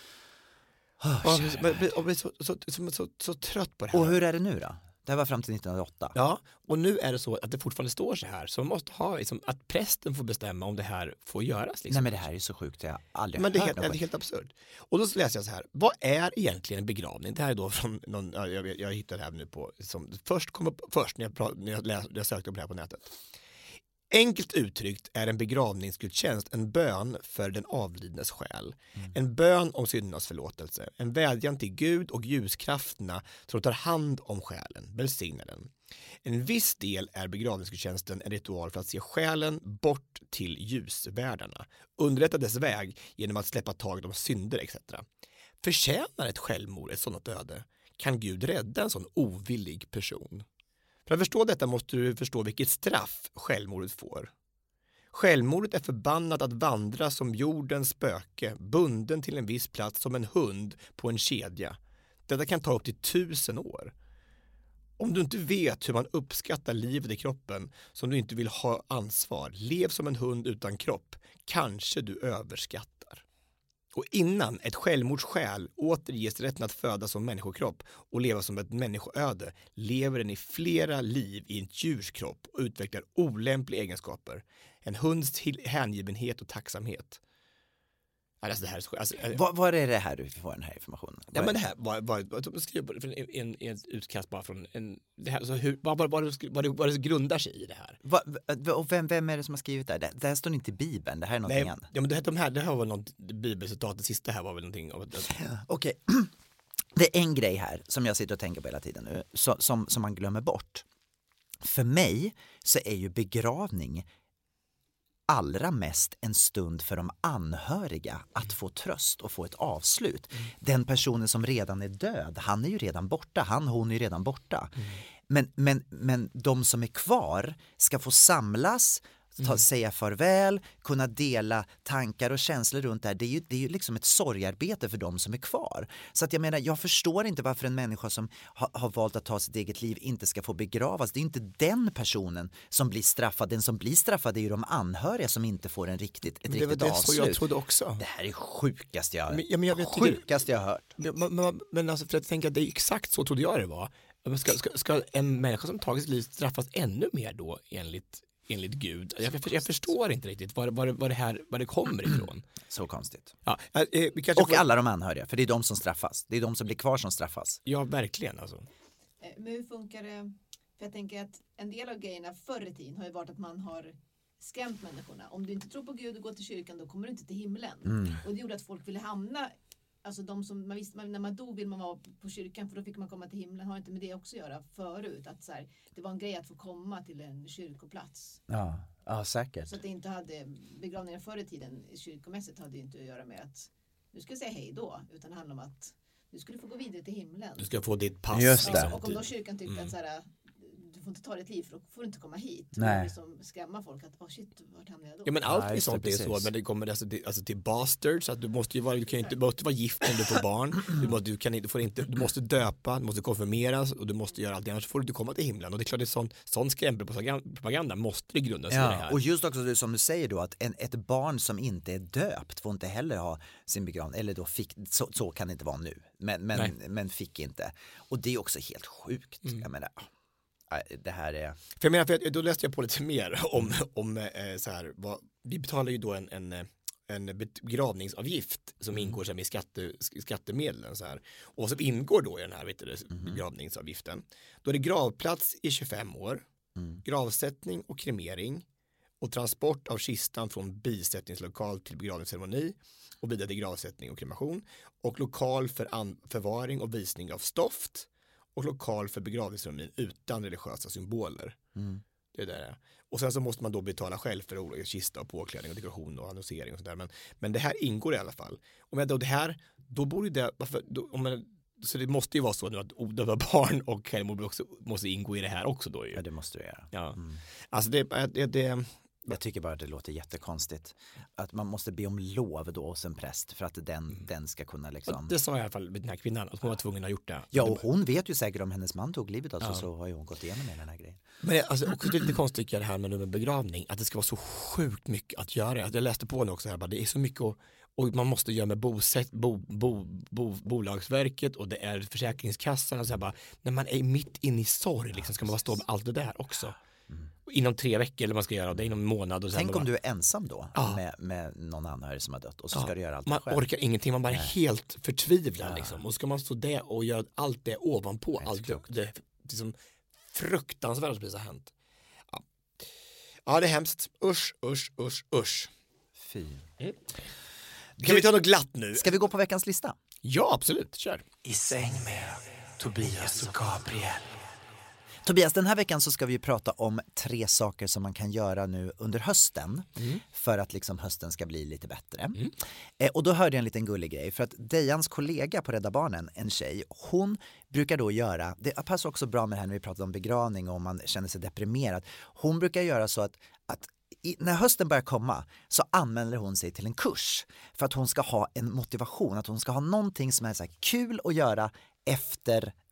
Jag blir så trött på det här. Och hur är det nu då? Det här var fram till 1908. Ja, och nu är det så att det fortfarande står så här. Så man måste ha liksom, att prästen får bestämma om det här får göras. Liksom. Nej, men det här är så sjukt. Jag aldrig men det är helt absurd. Och då läser jag så här. Vad är egentligen en begravning? Det här är då från någon, jag hittade det här nu på, som först kom upp när jag sökte upp det här på nätet. Enkelt uttryckt är en begravningsgudstjänst en bön för den avlidnes själ. En bön om syndernas förlåtelse. En vädjan till Gud och ljuskrafterna som tar hand om själen, välsignar den. En viss del är begravningsgudstjänsten en ritual för att se själen bort till ljusvärldarna. Underlätta dess väg genom att släppa taget om synder etc. Förtjänar ett självmord ett sådant öde? Kan Gud rädda en sån ovillig person? För att förstå detta måste du förstå vilket straff självmordet får. Självmordet är förbannat att vandra som jordens spöke, bunden till en viss plats som en hund på en kedja. Detta kan ta upp till 1000 år. Om du inte vet hur man uppskattar livet i kroppen som du inte vill ha ansvar, lev som en hund utan kropp, kanske du överskattar. Och innan ett självmordssjäl återges rätten att födas som människokropp och leva som ett människoöde lever den i flera liv i en djurs kropp och utvecklar olämpliga egenskaper. En hunds hängivenhet och tacksamhet. Alltså det här är så, alltså, Vad är det här du får den här informationen? Ja, men det här var skriver en utkast bara från det här, så vad det grundar sig i det här. Och vem är det som har skrivit det här? Det här står inte i Bibeln, det här är någonting annat. Ja, men det här var något bibelcitat, det sista här var väl någonting av Okej. Det är en grej här som jag sitter och tänker på hela tiden nu, som man glömmer bort. För mig så är ju begravning allra mest en stund för de anhöriga att få tröst och få ett avslut. Den personen som redan är död, han är ju redan borta, hon är ju redan borta. Men de som är kvar ska få samlas, säga farväl, kunna dela tankar och känslor runt det här. Det är ju liksom ett sorgarbete för de som är kvar. Så att jag menar, jag förstår inte varför en människa som har valt att ta sitt eget liv inte ska få begravas. Det är inte den personen som blir straffad. Den som blir straffad är ju de anhöriga som inte får ett riktigt avslut. Så jag trodde också. Det här är sjukaste jag har hört. Men alltså, för att tänka att det är exakt så trodde jag det var. Ska en människa som tagit sitt liv straffas ännu mer då enligt Gud? Jag förstår inte riktigt var det kommer ifrån. Så konstigt. Ja, alla de anhöriga, för det är de som straffas. Det är de som blir kvar som straffas. Ja, verkligen alltså. Men hur funkar det? För jag tänker att en del av grejerna förr i tiden har ju varit att man har skrämt människorna. Om du inte tror på Gud och går till kyrkan, då kommer du inte till himlen. Och det gjorde att folk ville hamna, alltså de som man visste, när man dog vill man vara på kyrkan för då fick man komma till himlen. Har inte med det också att göra förut? Att så här, det var en grej att få komma till en kyrkoplats. Ja, säkert. Så att det inte hade, begravningar förr i tiden kyrkomässigt hade ju inte att göra med att du skulle säga hej då, utan det handlar om att du skulle få gå vidare till himlen. Du ska få ditt pass. Just det. Och om då kyrkan tyckte att så här, du får inte ta ditt liv för då får du inte komma hit. Nej. Liksom skrämma folk att vart hamnar jag då? Ja, men allt är sånt är så, men det kommer alltså till bastards, att du måste ju vara, du kan ju inte vara gift om du får barn. Du måste döpa, du måste konfirmeras och du måste göra allt, annars får du inte komma till himlen. Och det är klart, det är sån skrämpropaganda måste det grunda sig i det här. Och just också som du säger då, att ett barn som inte är döpt får inte heller ha sin begravning, eller då fick, så kan det inte vara nu, men fick inte. Och det är också helt sjukt. Jag menar, det här är... För då läste jag på lite mer om så här, vi betalar ju då en begravningsavgift som ingår så med skattemedlen så här. Och som ingår då i den här begravningsavgiften. Då är det gravplats i 25 år, gravsättning och kremering och transport av kistan från bisättningslokal till begravningsceremoni och vidare till gravsättning och kremation och lokal för förvaring och visning av stoft och lokal för begravningsceremonin utan religiösa symboler. Det är det. Och sen så måste man då betala själv för olika kista och påklädning och dekoration och annonsering och sånt där. Men det här ingår i alla fall. Och det här, då borde det, så det måste ju vara så nu att odöva barn och självmord också måste ingå i det här också då ju. Ja, det måste det göra. Ja. Alltså det jag tycker bara att det låter jättekonstigt att man måste be om lov då hos en präst för att den ska kunna liksom... Det sa i alla fall med den här kvinnan, att hon var tvungen att ha gjort det. Ja, och hon vet ju säkert om hennes man tog livet alltså, så har ju hon gått igenom med den här grejen. Men alltså, också det är lite konstigt det här med begravning, att det ska vara så sjukt mycket att göra. Jag läste på nu också här, det är så mycket och man måste göra med Bolagsverket och det är Försäkringskassan och så här, bara, när man är mitt inne i sorg liksom, ska man bara stå med allt det där också. Inom 3 veckor eller man ska göra det inom en månad. Och tänk om du är ensam då med någon anhörig som har dött och så ska du göra allt man själv. Man orkar ingenting, man bara är helt förtvivlad liksom. Och ska man stå där och göra allt det ovanpå, allt det liksom fruktansvärt som har hänt. Ja, det är hemskt. Usch. Fy. Kan vi ta något glatt nu? Ska vi gå på veckans lista? Ja, absolut. Kör. I säng med Tobias och Gabriel. Tobias, den här veckan så ska vi prata om 3 saker som man kan göra nu under hösten för att liksom hösten ska bli lite bättre. Och då hörde jag en liten gullig grej, för att Dejans kollega på Rädda Barnen, en tjej, hon brukar då göra, det passar också bra med det här när vi pratar om begravning och om man känner sig deprimerad, hon brukar göra så att när hösten börjar komma så anmäler hon sig till en kurs för att hon ska ha en motivation, att hon ska ha någonting som är så här kul att göra efter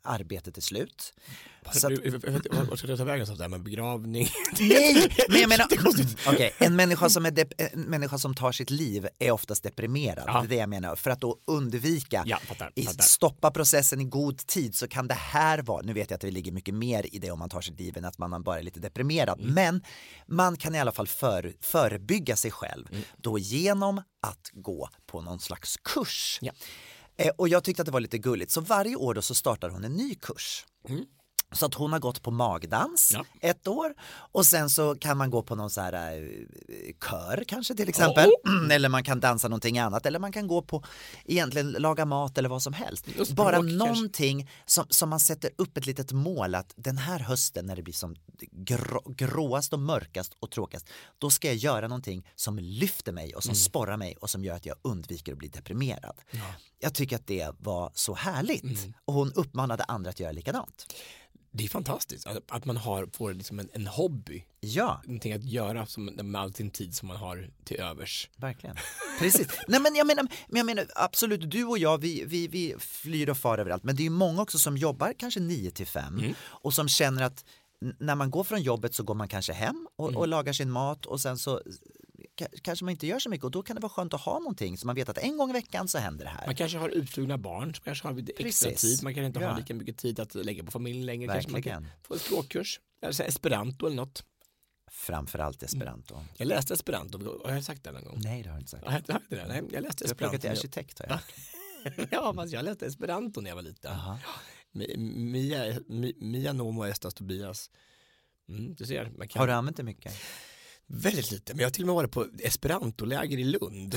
arbetet är slut. Vad ska du ta vägen så där med begravning? Nej, men jag menar, en människa som tar sitt liv är oftast deprimerad. Det är det jag menar. För att då undvika, stoppa processen i god tid, så kan det här vara, nu vet jag att det ligger mycket mer i det om man tar sitt liv än att man bara är lite deprimerad. Men man kan i alla fall förebygga sig själv då genom att gå på någon slags kurs. Och jag tyckte att det var lite gulligt. Så varje år då så startar hon en ny kurs. Så att hon har gått på magdans ett år. Och sen så kan man gå på någon så här kör kanske till exempel. Eller man kan dansa någonting annat. Eller man kan gå på egentligen laga mat eller vad som helst. Bara någonting som man sätter upp ett litet mål att den här hösten när det blir som gråast och mörkast och tråkigast, då ska jag göra någonting som lyfter mig och som sporrar mig och som gör att jag undviker att bli deprimerad. Jag tycker att det var så härligt. Och hon uppmanade andra att göra likadant. Det är fantastiskt att man får liksom en hobby. Ja. Någonting att göra med all sin tid som man har till övers. Verkligen. Precis. Nej, men jag menar absolut, du och jag vi flyr och far överallt. Men det är ju många också som jobbar kanske 9-5 och som känner att när man går från jobbet så går man kanske hem och lagar sin mat och sen så kanske man inte gör så mycket och då kan det vara skönt att ha någonting så man vet att en gång i veckan så händer det här. Man kanske har utflugna barn, så kanske har vi extra tid. Man kan inte ha lika mycket tid att lägga på familjen längre. Kanske man kan få en språkkurs, eller esperanto eller något. Framförallt esperanto. Jag läste esperanto, har jag sagt det någon gång? Nej, det har jag inte sagt. Nej, jag läste esperanto. Du har pluggat till arkitekt, har jag. Ja, fast jag läste esperanto när jag var liten. Mia Nomo Estas Tobias. Du ser, man kan... Har du använt det mycket? Väldigt lite, men jag har till och med varit på esperantoläger i Lund.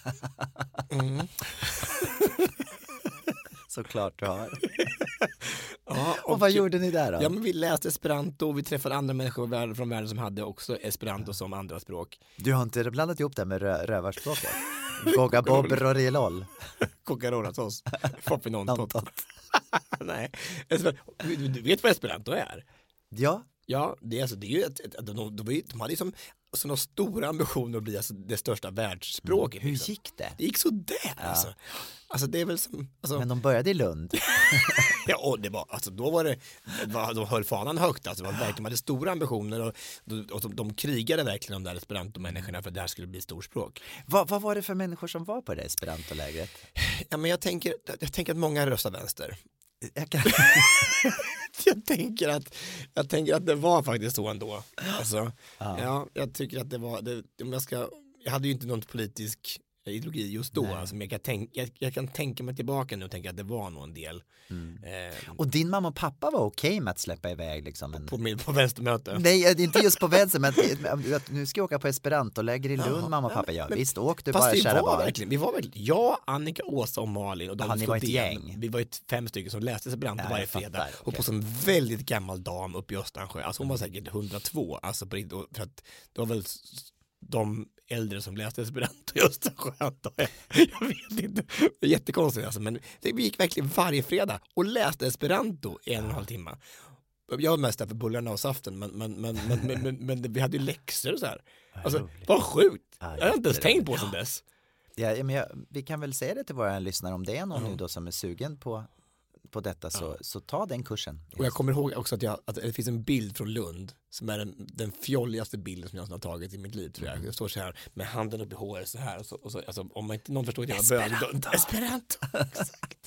Såklart du har. Och vad gjorde ni där då? Ja, men vi läste esperanto och vi träffade andra människor från världen som hade också esperanto som andra språk. Du har inte blandat ihop det med rövarspråket? Goga bobber och relol. Kokaroratos. Foppinontot. Nej. Du vet vad esperanto är? Ja. Ja, det är ju de hade liksom sådana stora ambitioner att bli det största världsspråket. Hur liksom. gick det? Det gick så där alltså. Alltså det är väl som Men de började i Lund. Ja, och det var alltså då var det de höll fanan högt alltså, det var verkligen, de hade stora ambitioner och de krigade verkligen de där esperanto-människorna för att det här skulle bli storspråk. Vad var det för människor som var på det esperanto-lägret? Ja, men jag tänker att många röstar vänster. Jag tänker att det var faktiskt så ändå. Alltså, ja, jag tycker att det var jag hade ju inte någon politisk ideologi just då, alltså, men jag kan tänka mig tillbaka nu och tänka att det var nog en del. Och din mamma och pappa var okej med att släppa iväg liksom på vänstermöte? Nej, inte just på vänster, men nu ska jag åka på esperanto-läger i Lund, mamma och pappa. Ja, visst, åk du bara, kära barn. Vi var verkligen, jag, Annika, Åsa och Malin och ni var ett gäng. Vi var 5 stycken som läste esperanto varje fredag och på en väldigt gammal dam uppe i Östansjö. Alltså hon var säkert 102, alltså på riktigt, för att det var väl de äldre som läste esperanto just så skönt. Jag vet inte. Det är jättekonstigt alltså, men vi gick verkligen varje fredag och läste esperanto i 1,5 timme. Jag var mest där för bullarna och saften, men vi hade ju läxor och så här. Alltså, vad sjukt. Jag har inte ens tänkt på sen dess. Ja, men vi kan väl säga det till våra lyssnare, om det är någon nu då som är sugen på detta så ta den kursen. Och jag kommer ihåg också att det finns en bild från Lund som är den fjolligaste bilden som jag har tagit i mitt liv, tror jag. Jag står så här med handen upp i håret så här och så alltså, om man inte någon förstår att jag var bög. Esperanto. Exakt.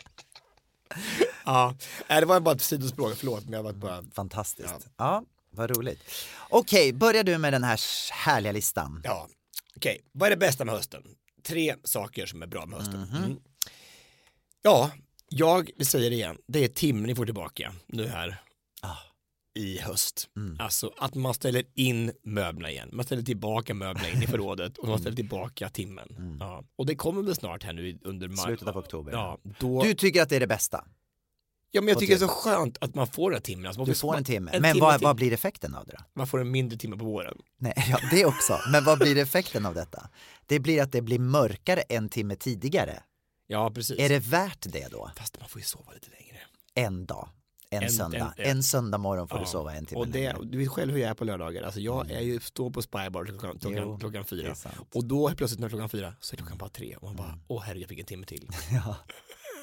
Ja, det var bara ett sidospråk, förlåt, men jag var bara fantastiskt. Ja, vad roligt. Okej, börjar du med den här härliga listan. Ja. Okej, vad är det bästa med hösten? 3 saker som är bra med hösten. Ja, jag säger det igen. Det är timmen ni får tillbaka nu här i höst. Alltså att man ställer in möblerna igen. Man ställer tillbaka möblerna in i förrådet och man ställer tillbaka timmen. Ja. Och det kommer väl snart här nu under slutet av oktober. Ja, Du tycker att det är det bästa? Ja, men jag tycker det är så skönt att man får en timme. Alltså, du får en timme. Men vad blir effekten av det då? Man får en mindre timme på våren. Nej, ja, det också. Men vad blir effekten av detta? Det blir att det blir mörkare en timme tidigare. Ja, precis. Är det värt det då? Fast man får ju sova lite längre. En dag. En söndag morgon får du sova en timme. Och du vet själv hur jag är på lördagar. Alltså jag är ju står på Spybar klockan 4. Och då plötsligt när klockan 4 så är klockan bara 3. Och man bara, herregud, jag fick en timme till. Ja.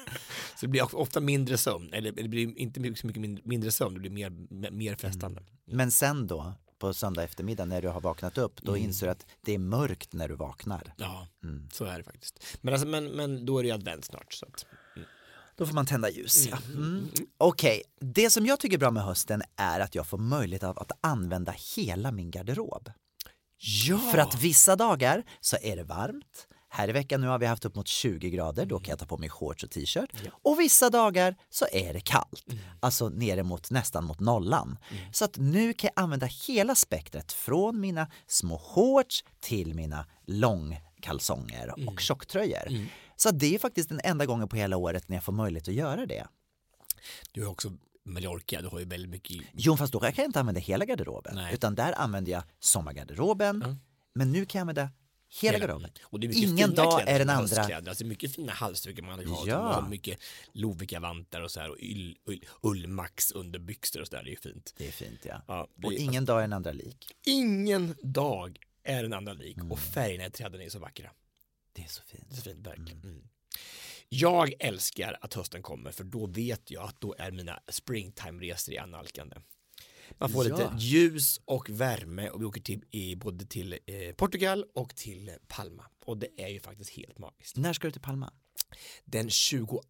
Så det blir ofta mindre sömn, eller det blir inte så mycket mindre sömn, det blir mer festande. Men sen då, på söndag eftermiddag när du har vaknat upp, då inser du att det är mörkt när du vaknar. Ja, så är det faktiskt. Men då är det advent snart. Så att, Då får man tända ljus. Ja. Okej, det som jag tycker är bra med hösten är att jag får möjlighet att använda hela min garderob. Ja! För att vissa dagar så är det varmt. Här i veckan nu har vi haft upp mot 20 grader, då kan jag ta på mig shorts och t-shirt. Ja. Och vissa dagar så är det kallt, alltså nere nästan mot nollan. Så att nu kan jag använda hela spektret från mina små shorts till mina långkalsonger och tjocktröjor. Så det är faktiskt den enda gången på hela året när jag får möjlighet att göra det. Du har också Mallorca, du har ju väldigt mycket... Jo, fast då kan jag inte använda hela garderoben. Nej. Utan där använder jag sommargarderoben. Men nu kan jag använda hela garderoben. Och det är ingen dag är den andra. Alltså mycket fina halsdukar man har. Och mycket Lovikka-vantar och så här. Och ullmax under byxor och så där. Det är ju fint. Det är fint, ja. Och ingen dag är den andra lik. Ingen dag är den andra lik. Och färgerna i träden är så vackra. Det är så fint. Det är så fint, verkligen. Jag älskar att hösten kommer, för då vet jag att då är mina springtime-resor i analkande. Man får lite ljus och värme och vi åker både till Portugal och till Palma. Och det är ju faktiskt helt magiskt. När ska du till Palma? Den 22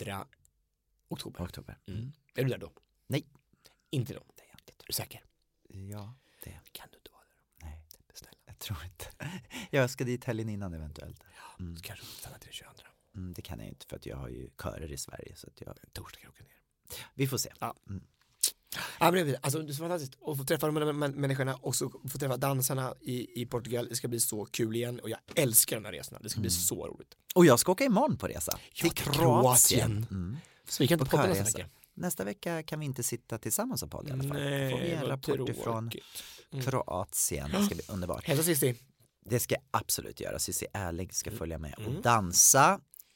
oktober. Är du där då? Nej. Inte då? Är du säker? Ja, det kan du inte vara där. Nej, jag tror inte. Jag ska dit helgen innan eventuellt. Ja, så kanske du stannar till den 22. Det kan jag inte för att jag har ju körer i Sverige. Så att jag... Torsdag kan jag åka ner. Vi får se. Ja. Ja, men alltså, det är så fantastiskt att få träffa de människorna och så få träffa dansarna i Portugal. Det ska bli så kul igen och jag älskar de här resorna. Det ska bli så roligt. Och jag ska åka imorgon på resa till Kroatien. Så vi kan inte podda nästa vecka. Nästa vecka kan vi inte sitta tillsammans och podda i alla fall. Då får vi en rapport ifrån Kroatien. Det ska bli underbart. Hälsa Cissi. Det ska jag absolut göra. Cissi Ärlig ska följa med och dansa.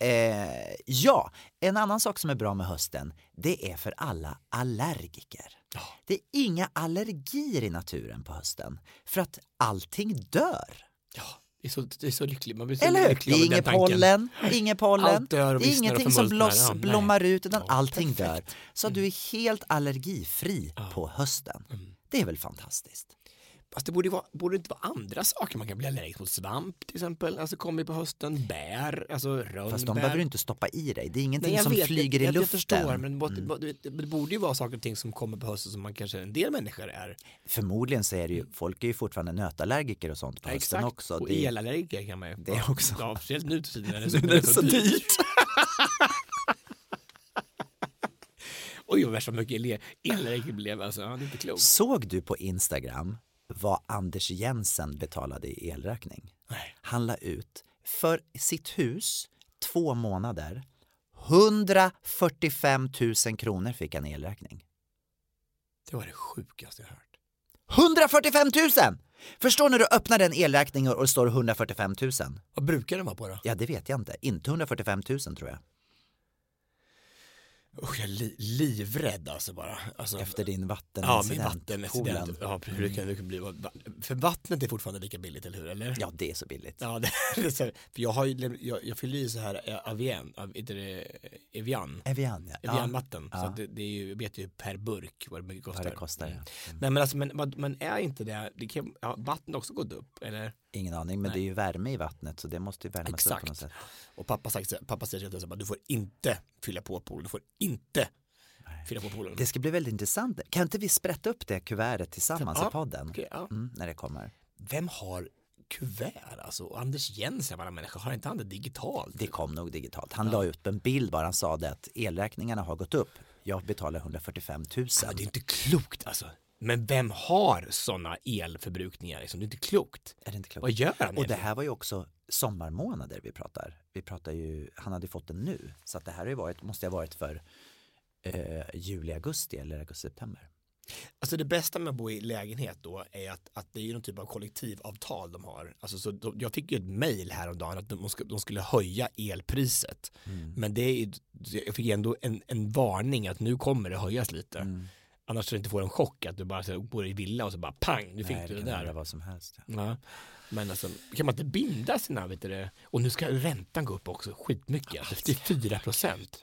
En annan sak som är bra med hösten, det är för alla allergiker. Det är inga allergier i naturen på hösten för att allting dör. Ja, det är så lyckligt. Man blir så eller lycklig hur? Det är Ingen pollen. Dör och det är ingenting som blommar ut utan allting perfekt. dör. Så du är helt allergifri på hösten. Det är väl fantastiskt. Fast det borde inte vara andra saker man kan bli allergisk mot. Svamp till exempel, alltså kommer på hösten, bär, alltså rönnbär. Fast de behöver du inte stoppa i dig. Det är ingenting som flyger i luften. Jag förstår, men det borde ju vara saker och ting som kommer på hösten som man kanske, en del människor är. Förmodligen så är det ju, folk är ju fortfarande nötallergiker och sånt på hösten också. Och elallergiker kan man ju. Det också. Ja, speciellt nu till tiden när det är så dyrt. Oj, vad värsta mycket elallergiker blev, alltså. Ja, det är inte klokt. Såg du på Instagram vad Anders Jensen betalade i elräkning? Nej. Han la ut för sitt hus 2 månader 145 000 kronor fick han i elräkning. Det var det sjukaste jag hört. 145 000! Förstår när du öppnar den elräkningen och det står 145 000. Vad brukar den vara på då? Ja, det vet jag inte. Inte 145 000 tror jag. Jag är livrädd alltså bara. Alltså, efter din vattenincident. Ja, min vattenincident. Ja, hur kan det bli? För vattnet är fortfarande lika billigt, eller hur? Eller? Ja, det är så billigt. Ja, det är så. För jag fyller i så här Evian vatten. Ja. Så det är ju, jag vet ju per burk vad det mycket kostar. Vad det kostar, ja. Nej, men alltså, men är inte det kan vattnet också gått upp, eller? Ingen aning, men det är ju värme i vattnet så det måste ju värmas upp på något sätt. Och pappa säger att du får inte fylla på poolen, du får inte fylla på poolen. Det ska bli väldigt intressant. Kan inte vi sprätta upp det kuvertet tillsammans i podden? Okay, när det kommer. Vem har kuvert? Alltså, Anders Jensen, alla människor, har inte han det digitalt? Det kom nog digitalt. Han la ut en bild bara, han sa det att elräkningarna har gått upp. Jag betalar 145 000. Alltså, det är inte klokt alltså. Men vem har sådana elförbrukningar? Liksom? Det är inte klokt. Är det inte klokt? Vad gör han? Och det här var ju också sommarmånader vi pratar. Vi pratar ju, han hade fått den nu. Så att det här har ju måste ha varit för juli, augusti eller augusti-september. Alltså det bästa med att bo i lägenhet då är att det är ju någon typ av kollektivavtal de har. Alltså jag fick ju ett mejl häromdagen att de skulle höja elpriset. Men jag fick ändå en varning att nu kommer det höjas lite. Annars så du inte får en chock att du bara bor i villa och så bara pang, nu fick du det där. Det vad som helst. Ja. Men alltså, kan man inte binda sina, vet du det? Och nu ska räntan gå upp också skitmycket. Alltså, det är 4%.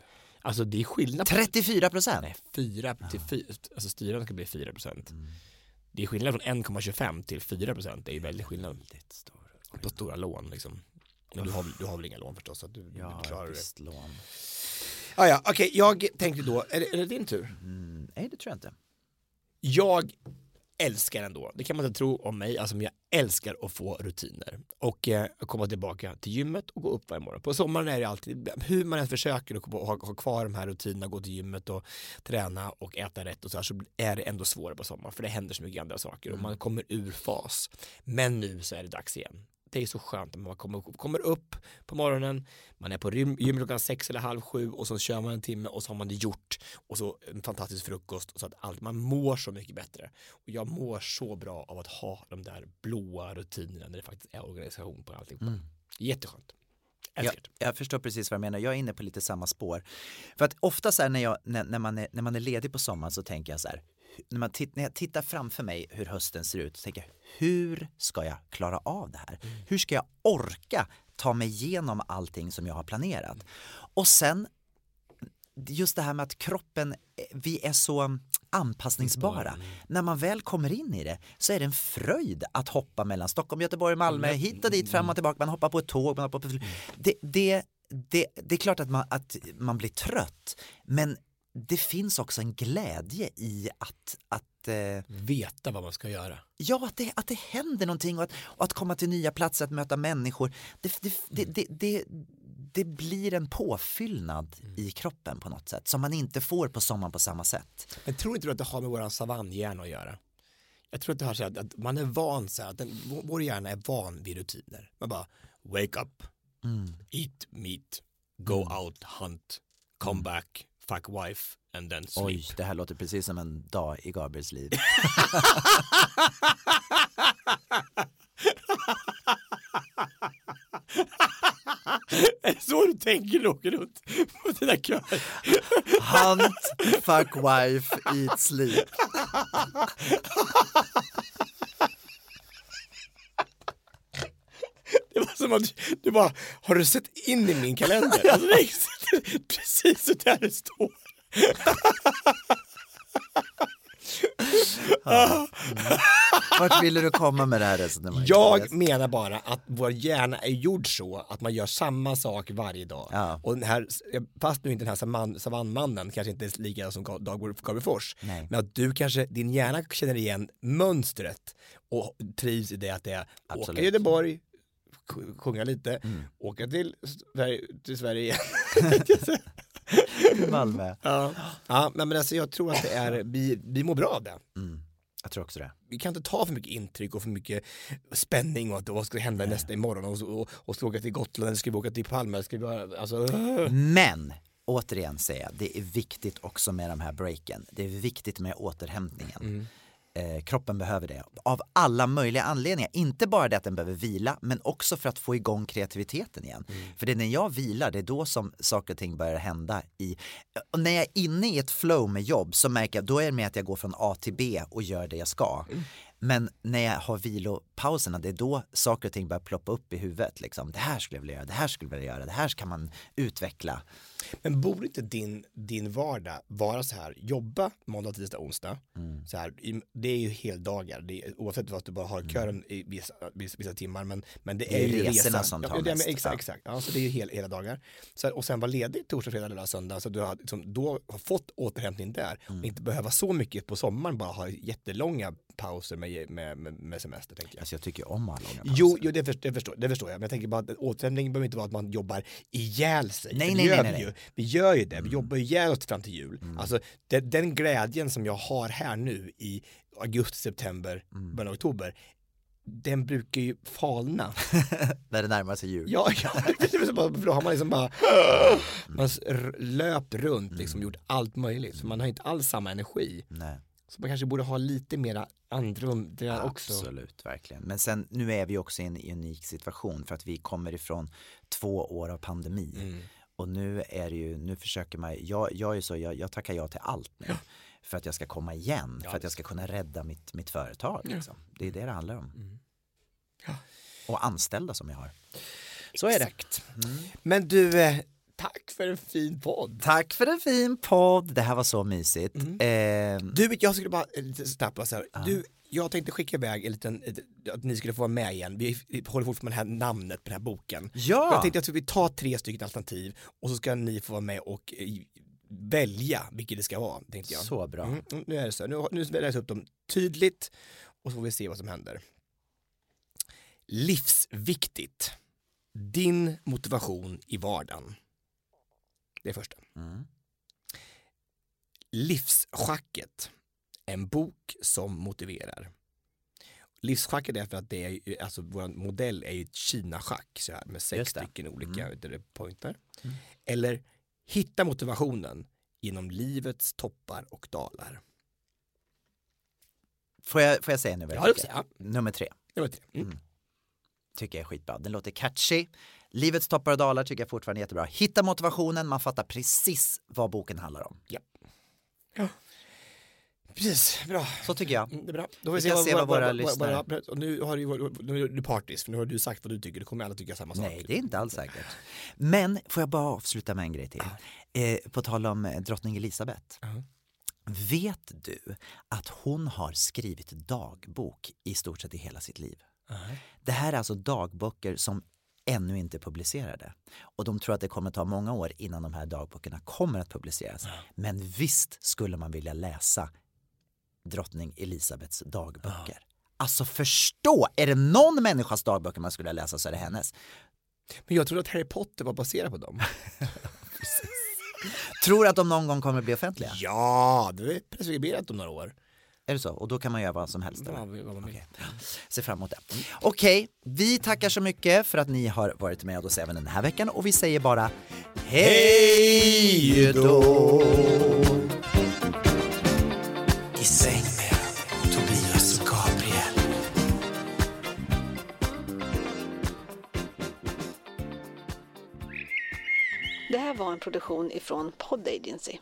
Alltså det är skillnad. 34%? Nej, 4-4. Alltså styrande ska bli 4%. Det är skillnad från 1,25 till 4%. Det är ju väldigt skillnad. På stora lån liksom. Men du har väl inga lån förstås, så att du klarar visst det. Lån. Ja, okej. Jag tänkte då, är det din tur? Nej, det tror jag inte. Jag älskar ändå, det kan man inte tro om mig, alltså, men jag älskar att få rutiner och komma tillbaka till gymmet och gå upp varje morgon. På sommaren är det alltid, hur man än försöker att ha kvar de här rutinerna, gå till gymmet och träna och äta rätt och så är det ändå svårare på sommaren, för det händer så mycket andra saker och man kommer ur fas. Men nu så är det dags igen. Det är så skönt att man kommer upp på morgonen, man är på gym klockan 6 eller 6:30 och så kör man en timme och så har man det gjort och så en fantastisk frukost och så att man mår så mycket bättre. Och jag mår så bra av att ha de där blåa rutinerna när det faktiskt är organisation på allting. Jätteskönt. Jag förstår precis vad jag menar. Jag är inne på lite samma spår. För att ofta så här när man är ledig på sommaren så tänker jag så här, när jag tittar framför mig hur hösten ser ut så tänker jag, hur ska jag klara av det här? Hur ska jag orka ta mig igenom allting som jag har planerat? Och sen just det här med att kroppen, vi är så anpassningsbara. När man väl kommer in i det så är det en fröjd att hoppa mellan Stockholm, Göteborg, Malmö, hit och dit, fram och tillbaka. Man hoppar på ett tåg, man hoppar på det är klart att man blir trött, men det finns också en glädje i att veta vad man ska göra. Ja, att det händer någonting och att komma till nya platser, att möta människor. Det blir en påfyllnad i kroppen på något sätt som man inte får på sommaren på samma sätt. Men tror inte du att det har med våran savannhjärna att göra? Jag tror att det har så att man är van så att vår hjärna är van vid rutiner. Man bara wake up, eat meat, go out, hunt, come back, fuck wife and then sleep. Oj, det här låter precis som en dag i Gabriels liv. Är det så du tänker när du åker runt på dina köer? Hunt, fuck wife, eat, sleep. Det var som att du bara, har du sett in i min kalender? Alltså, det är precis så där det står. Vart ville du komma med det här resonemanget? Jag menar bara att vår hjärna är gjord så att man gör samma sak varje dag. Ja. Och den här, fast nu inte den här savannmannen kanske inte är lika som Dag Gabrielsfors, men att du kanske, din hjärna känner igen mönstret och trivs i det att det är åka i Göteborg, sjunga lite, åka till Sverige igen. Malmö. Ja, men alltså jag tror att det är, vi mår bra av det. Jag tror också det. Vi kan inte ta för mycket intryck och för mycket spänning och att vad ska hända nästa imorgon och ska vi åka till Gotland eller ska vi åka till Palma, ska vi alltså... Men återigen säger jag, det är viktigt också med de här breaken. Det är viktigt med återhämtningen. Kroppen behöver det av alla möjliga anledningar. Inte bara det att den behöver vila, men också för att få igång kreativiteten igen. För det är när jag vilar, det är då som saker och ting börjar hända. Och när jag är inne i ett flow med jobb så märker jag, då är det med att jag går från A till B och gör det jag ska. Men när jag har vilopauserna, det är då saker och ting börjar ploppa upp i huvudet. Liksom. Det här skulle jag vilja göra, det här skulle jag vilja göra, det här kan man utveckla. Men borde inte din vardag vara så här, jobba måndag, tisdag, onsdag, så här, det är ju heldagar, det är, oavsett vad du bara har kören i vissa timmar, men det är ju resorna som tar mest. Exakt. Ja, så det är ju hela dagar. Så här, och sen vara ledig torsdag, fredag, lördag, söndag, så du har liksom, då har fått återhämtning där och inte behöva så mycket på sommaren, bara ha jättelånga pauser med semester, tänker jag. Alltså jag tycker om alla långa pauser. Jo, det förstår jag. Men jag tänker bara att återhämtning behöver inte vara att man jobbar ihjäl sig. Nej. Vi gör ju det. Vi jobbar ju ihjäl oss fram till jul. Alltså den glädjen som jag har här nu i augusti, september, början av oktober, den brukar ju falna. När det närmar sig jul. Ja, då har man liksom bara man löpt runt, liksom gjort allt möjligt. Så man har inte alls samma energi. Nej. Så man kanske borde ha lite mera andrum där också. Absolut, verkligen. Men sen, nu är vi också i en unik situation för att vi kommer ifrån 2 år av pandemi. Och nu är det ju, nu försöker man, jag tackar ja till allt nu. För att jag ska komma igen, för att jag ska kunna rädda mitt företag. Liksom. Det är det handlar om. Och anställda som jag har. Så är det. Men du, tack för en fin podd. Tack för en fin podd. Det här var så mysigt. Du, jag skulle bara lite snabbt så här. Du, jag tänkte skicka iväg en liten, att ni skulle få vara med igen. Vi håller fortfarande med det här namnet på den här boken. Ja. Jag tänkte att vi tar 3 stycken alternativ och så ska ni få vara med och välja vilket det ska vara, tänkte jag. Så bra. Nu är det så. Nu läser jag upp dem tydligt och så får vi se vad som händer. Livsviktigt. Din motivation i vardagen. Det är första. Livsschacket. En bok som motiverar. Livsschacket är för att det är, alltså vår modell är ju ett Kina-schack så här, med 6 stycken olika pointer. Eller hitta motivationen genom livets toppar och dalar. Får jag säga nu? Ja. Nummer 3. Mm. Tycker jag är skitbra. Den låter catchy. Livets toppar och dalar tycker jag fortfarande är jättebra. Hitta motivationen, man fattar precis vad boken handlar om. Ja. Precis, bra. Så tycker jag. Det är bra. Då får vi se vad våra lyssnare... Och nu är du partisk, för nu har du sagt vad du tycker. Det kommer alla tycka samma sak. Nej, det är inte alls säkert. Men får jag bara avsluta med en grej till. På tal om drottning Elisabeth. Vet du att hon har skrivit dagbok i stort sett i hela sitt liv? Det här är alltså dagböcker som ännu inte är publicerade. Och de tror att det kommer ta många år innan de här dagböckerna kommer att publiceras. Men visst skulle man vilja läsa drottning Elisabeths dagböcker. Alltså förstå, är det någon människas dagböcker man skulle läsa så är det hennes. Men jag tror att Harry Potter var baserad på dem. Precis. Tror att de någon gång kommer att bli offentliga? Ja, det är preskriberat om några år. Är det så? Och då kan man göra vad som helst? Ja, okay. Se fram emot det. Okej, vi tackar så mycket för att ni har varit med oss även den här veckan. Och vi säger bara hej då! I säng med Tobias och Gabriel. Det här var en produktion ifrån Pod Agency.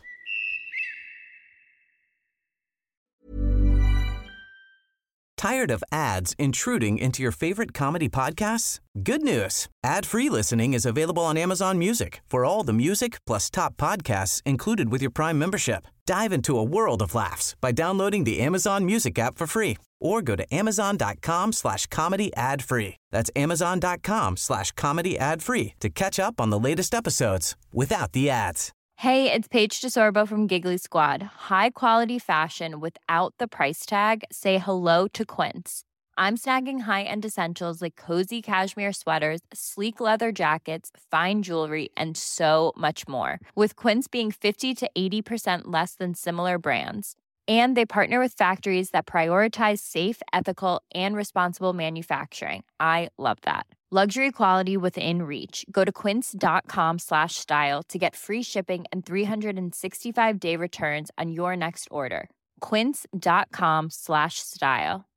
Tired of ads intruding into your favorite comedy podcasts? Good news. Ad-free listening is available on Amazon Music for all the music plus top podcasts included with your Prime membership. Dive into a world of laughs by downloading the Amazon Music app for free or go to amazon.com/comedy ad-free. That's amazon.com/comedy ad-free to catch up on the latest episodes without the ads. Hey, it's Paige DeSorbo from Giggly Squad. High quality fashion without the price tag. Say hello to Quince. I'm snagging high-end essentials like cozy cashmere sweaters, sleek leather jackets, fine jewelry, and so much more. With Quince being 50 to 80% less than similar brands. And they partner with factories that prioritize safe, ethical, and responsible manufacturing. I love that. Luxury quality within reach. Go to quince.com/style to get free shipping and 365-day returns on your next order. Quince.com/style.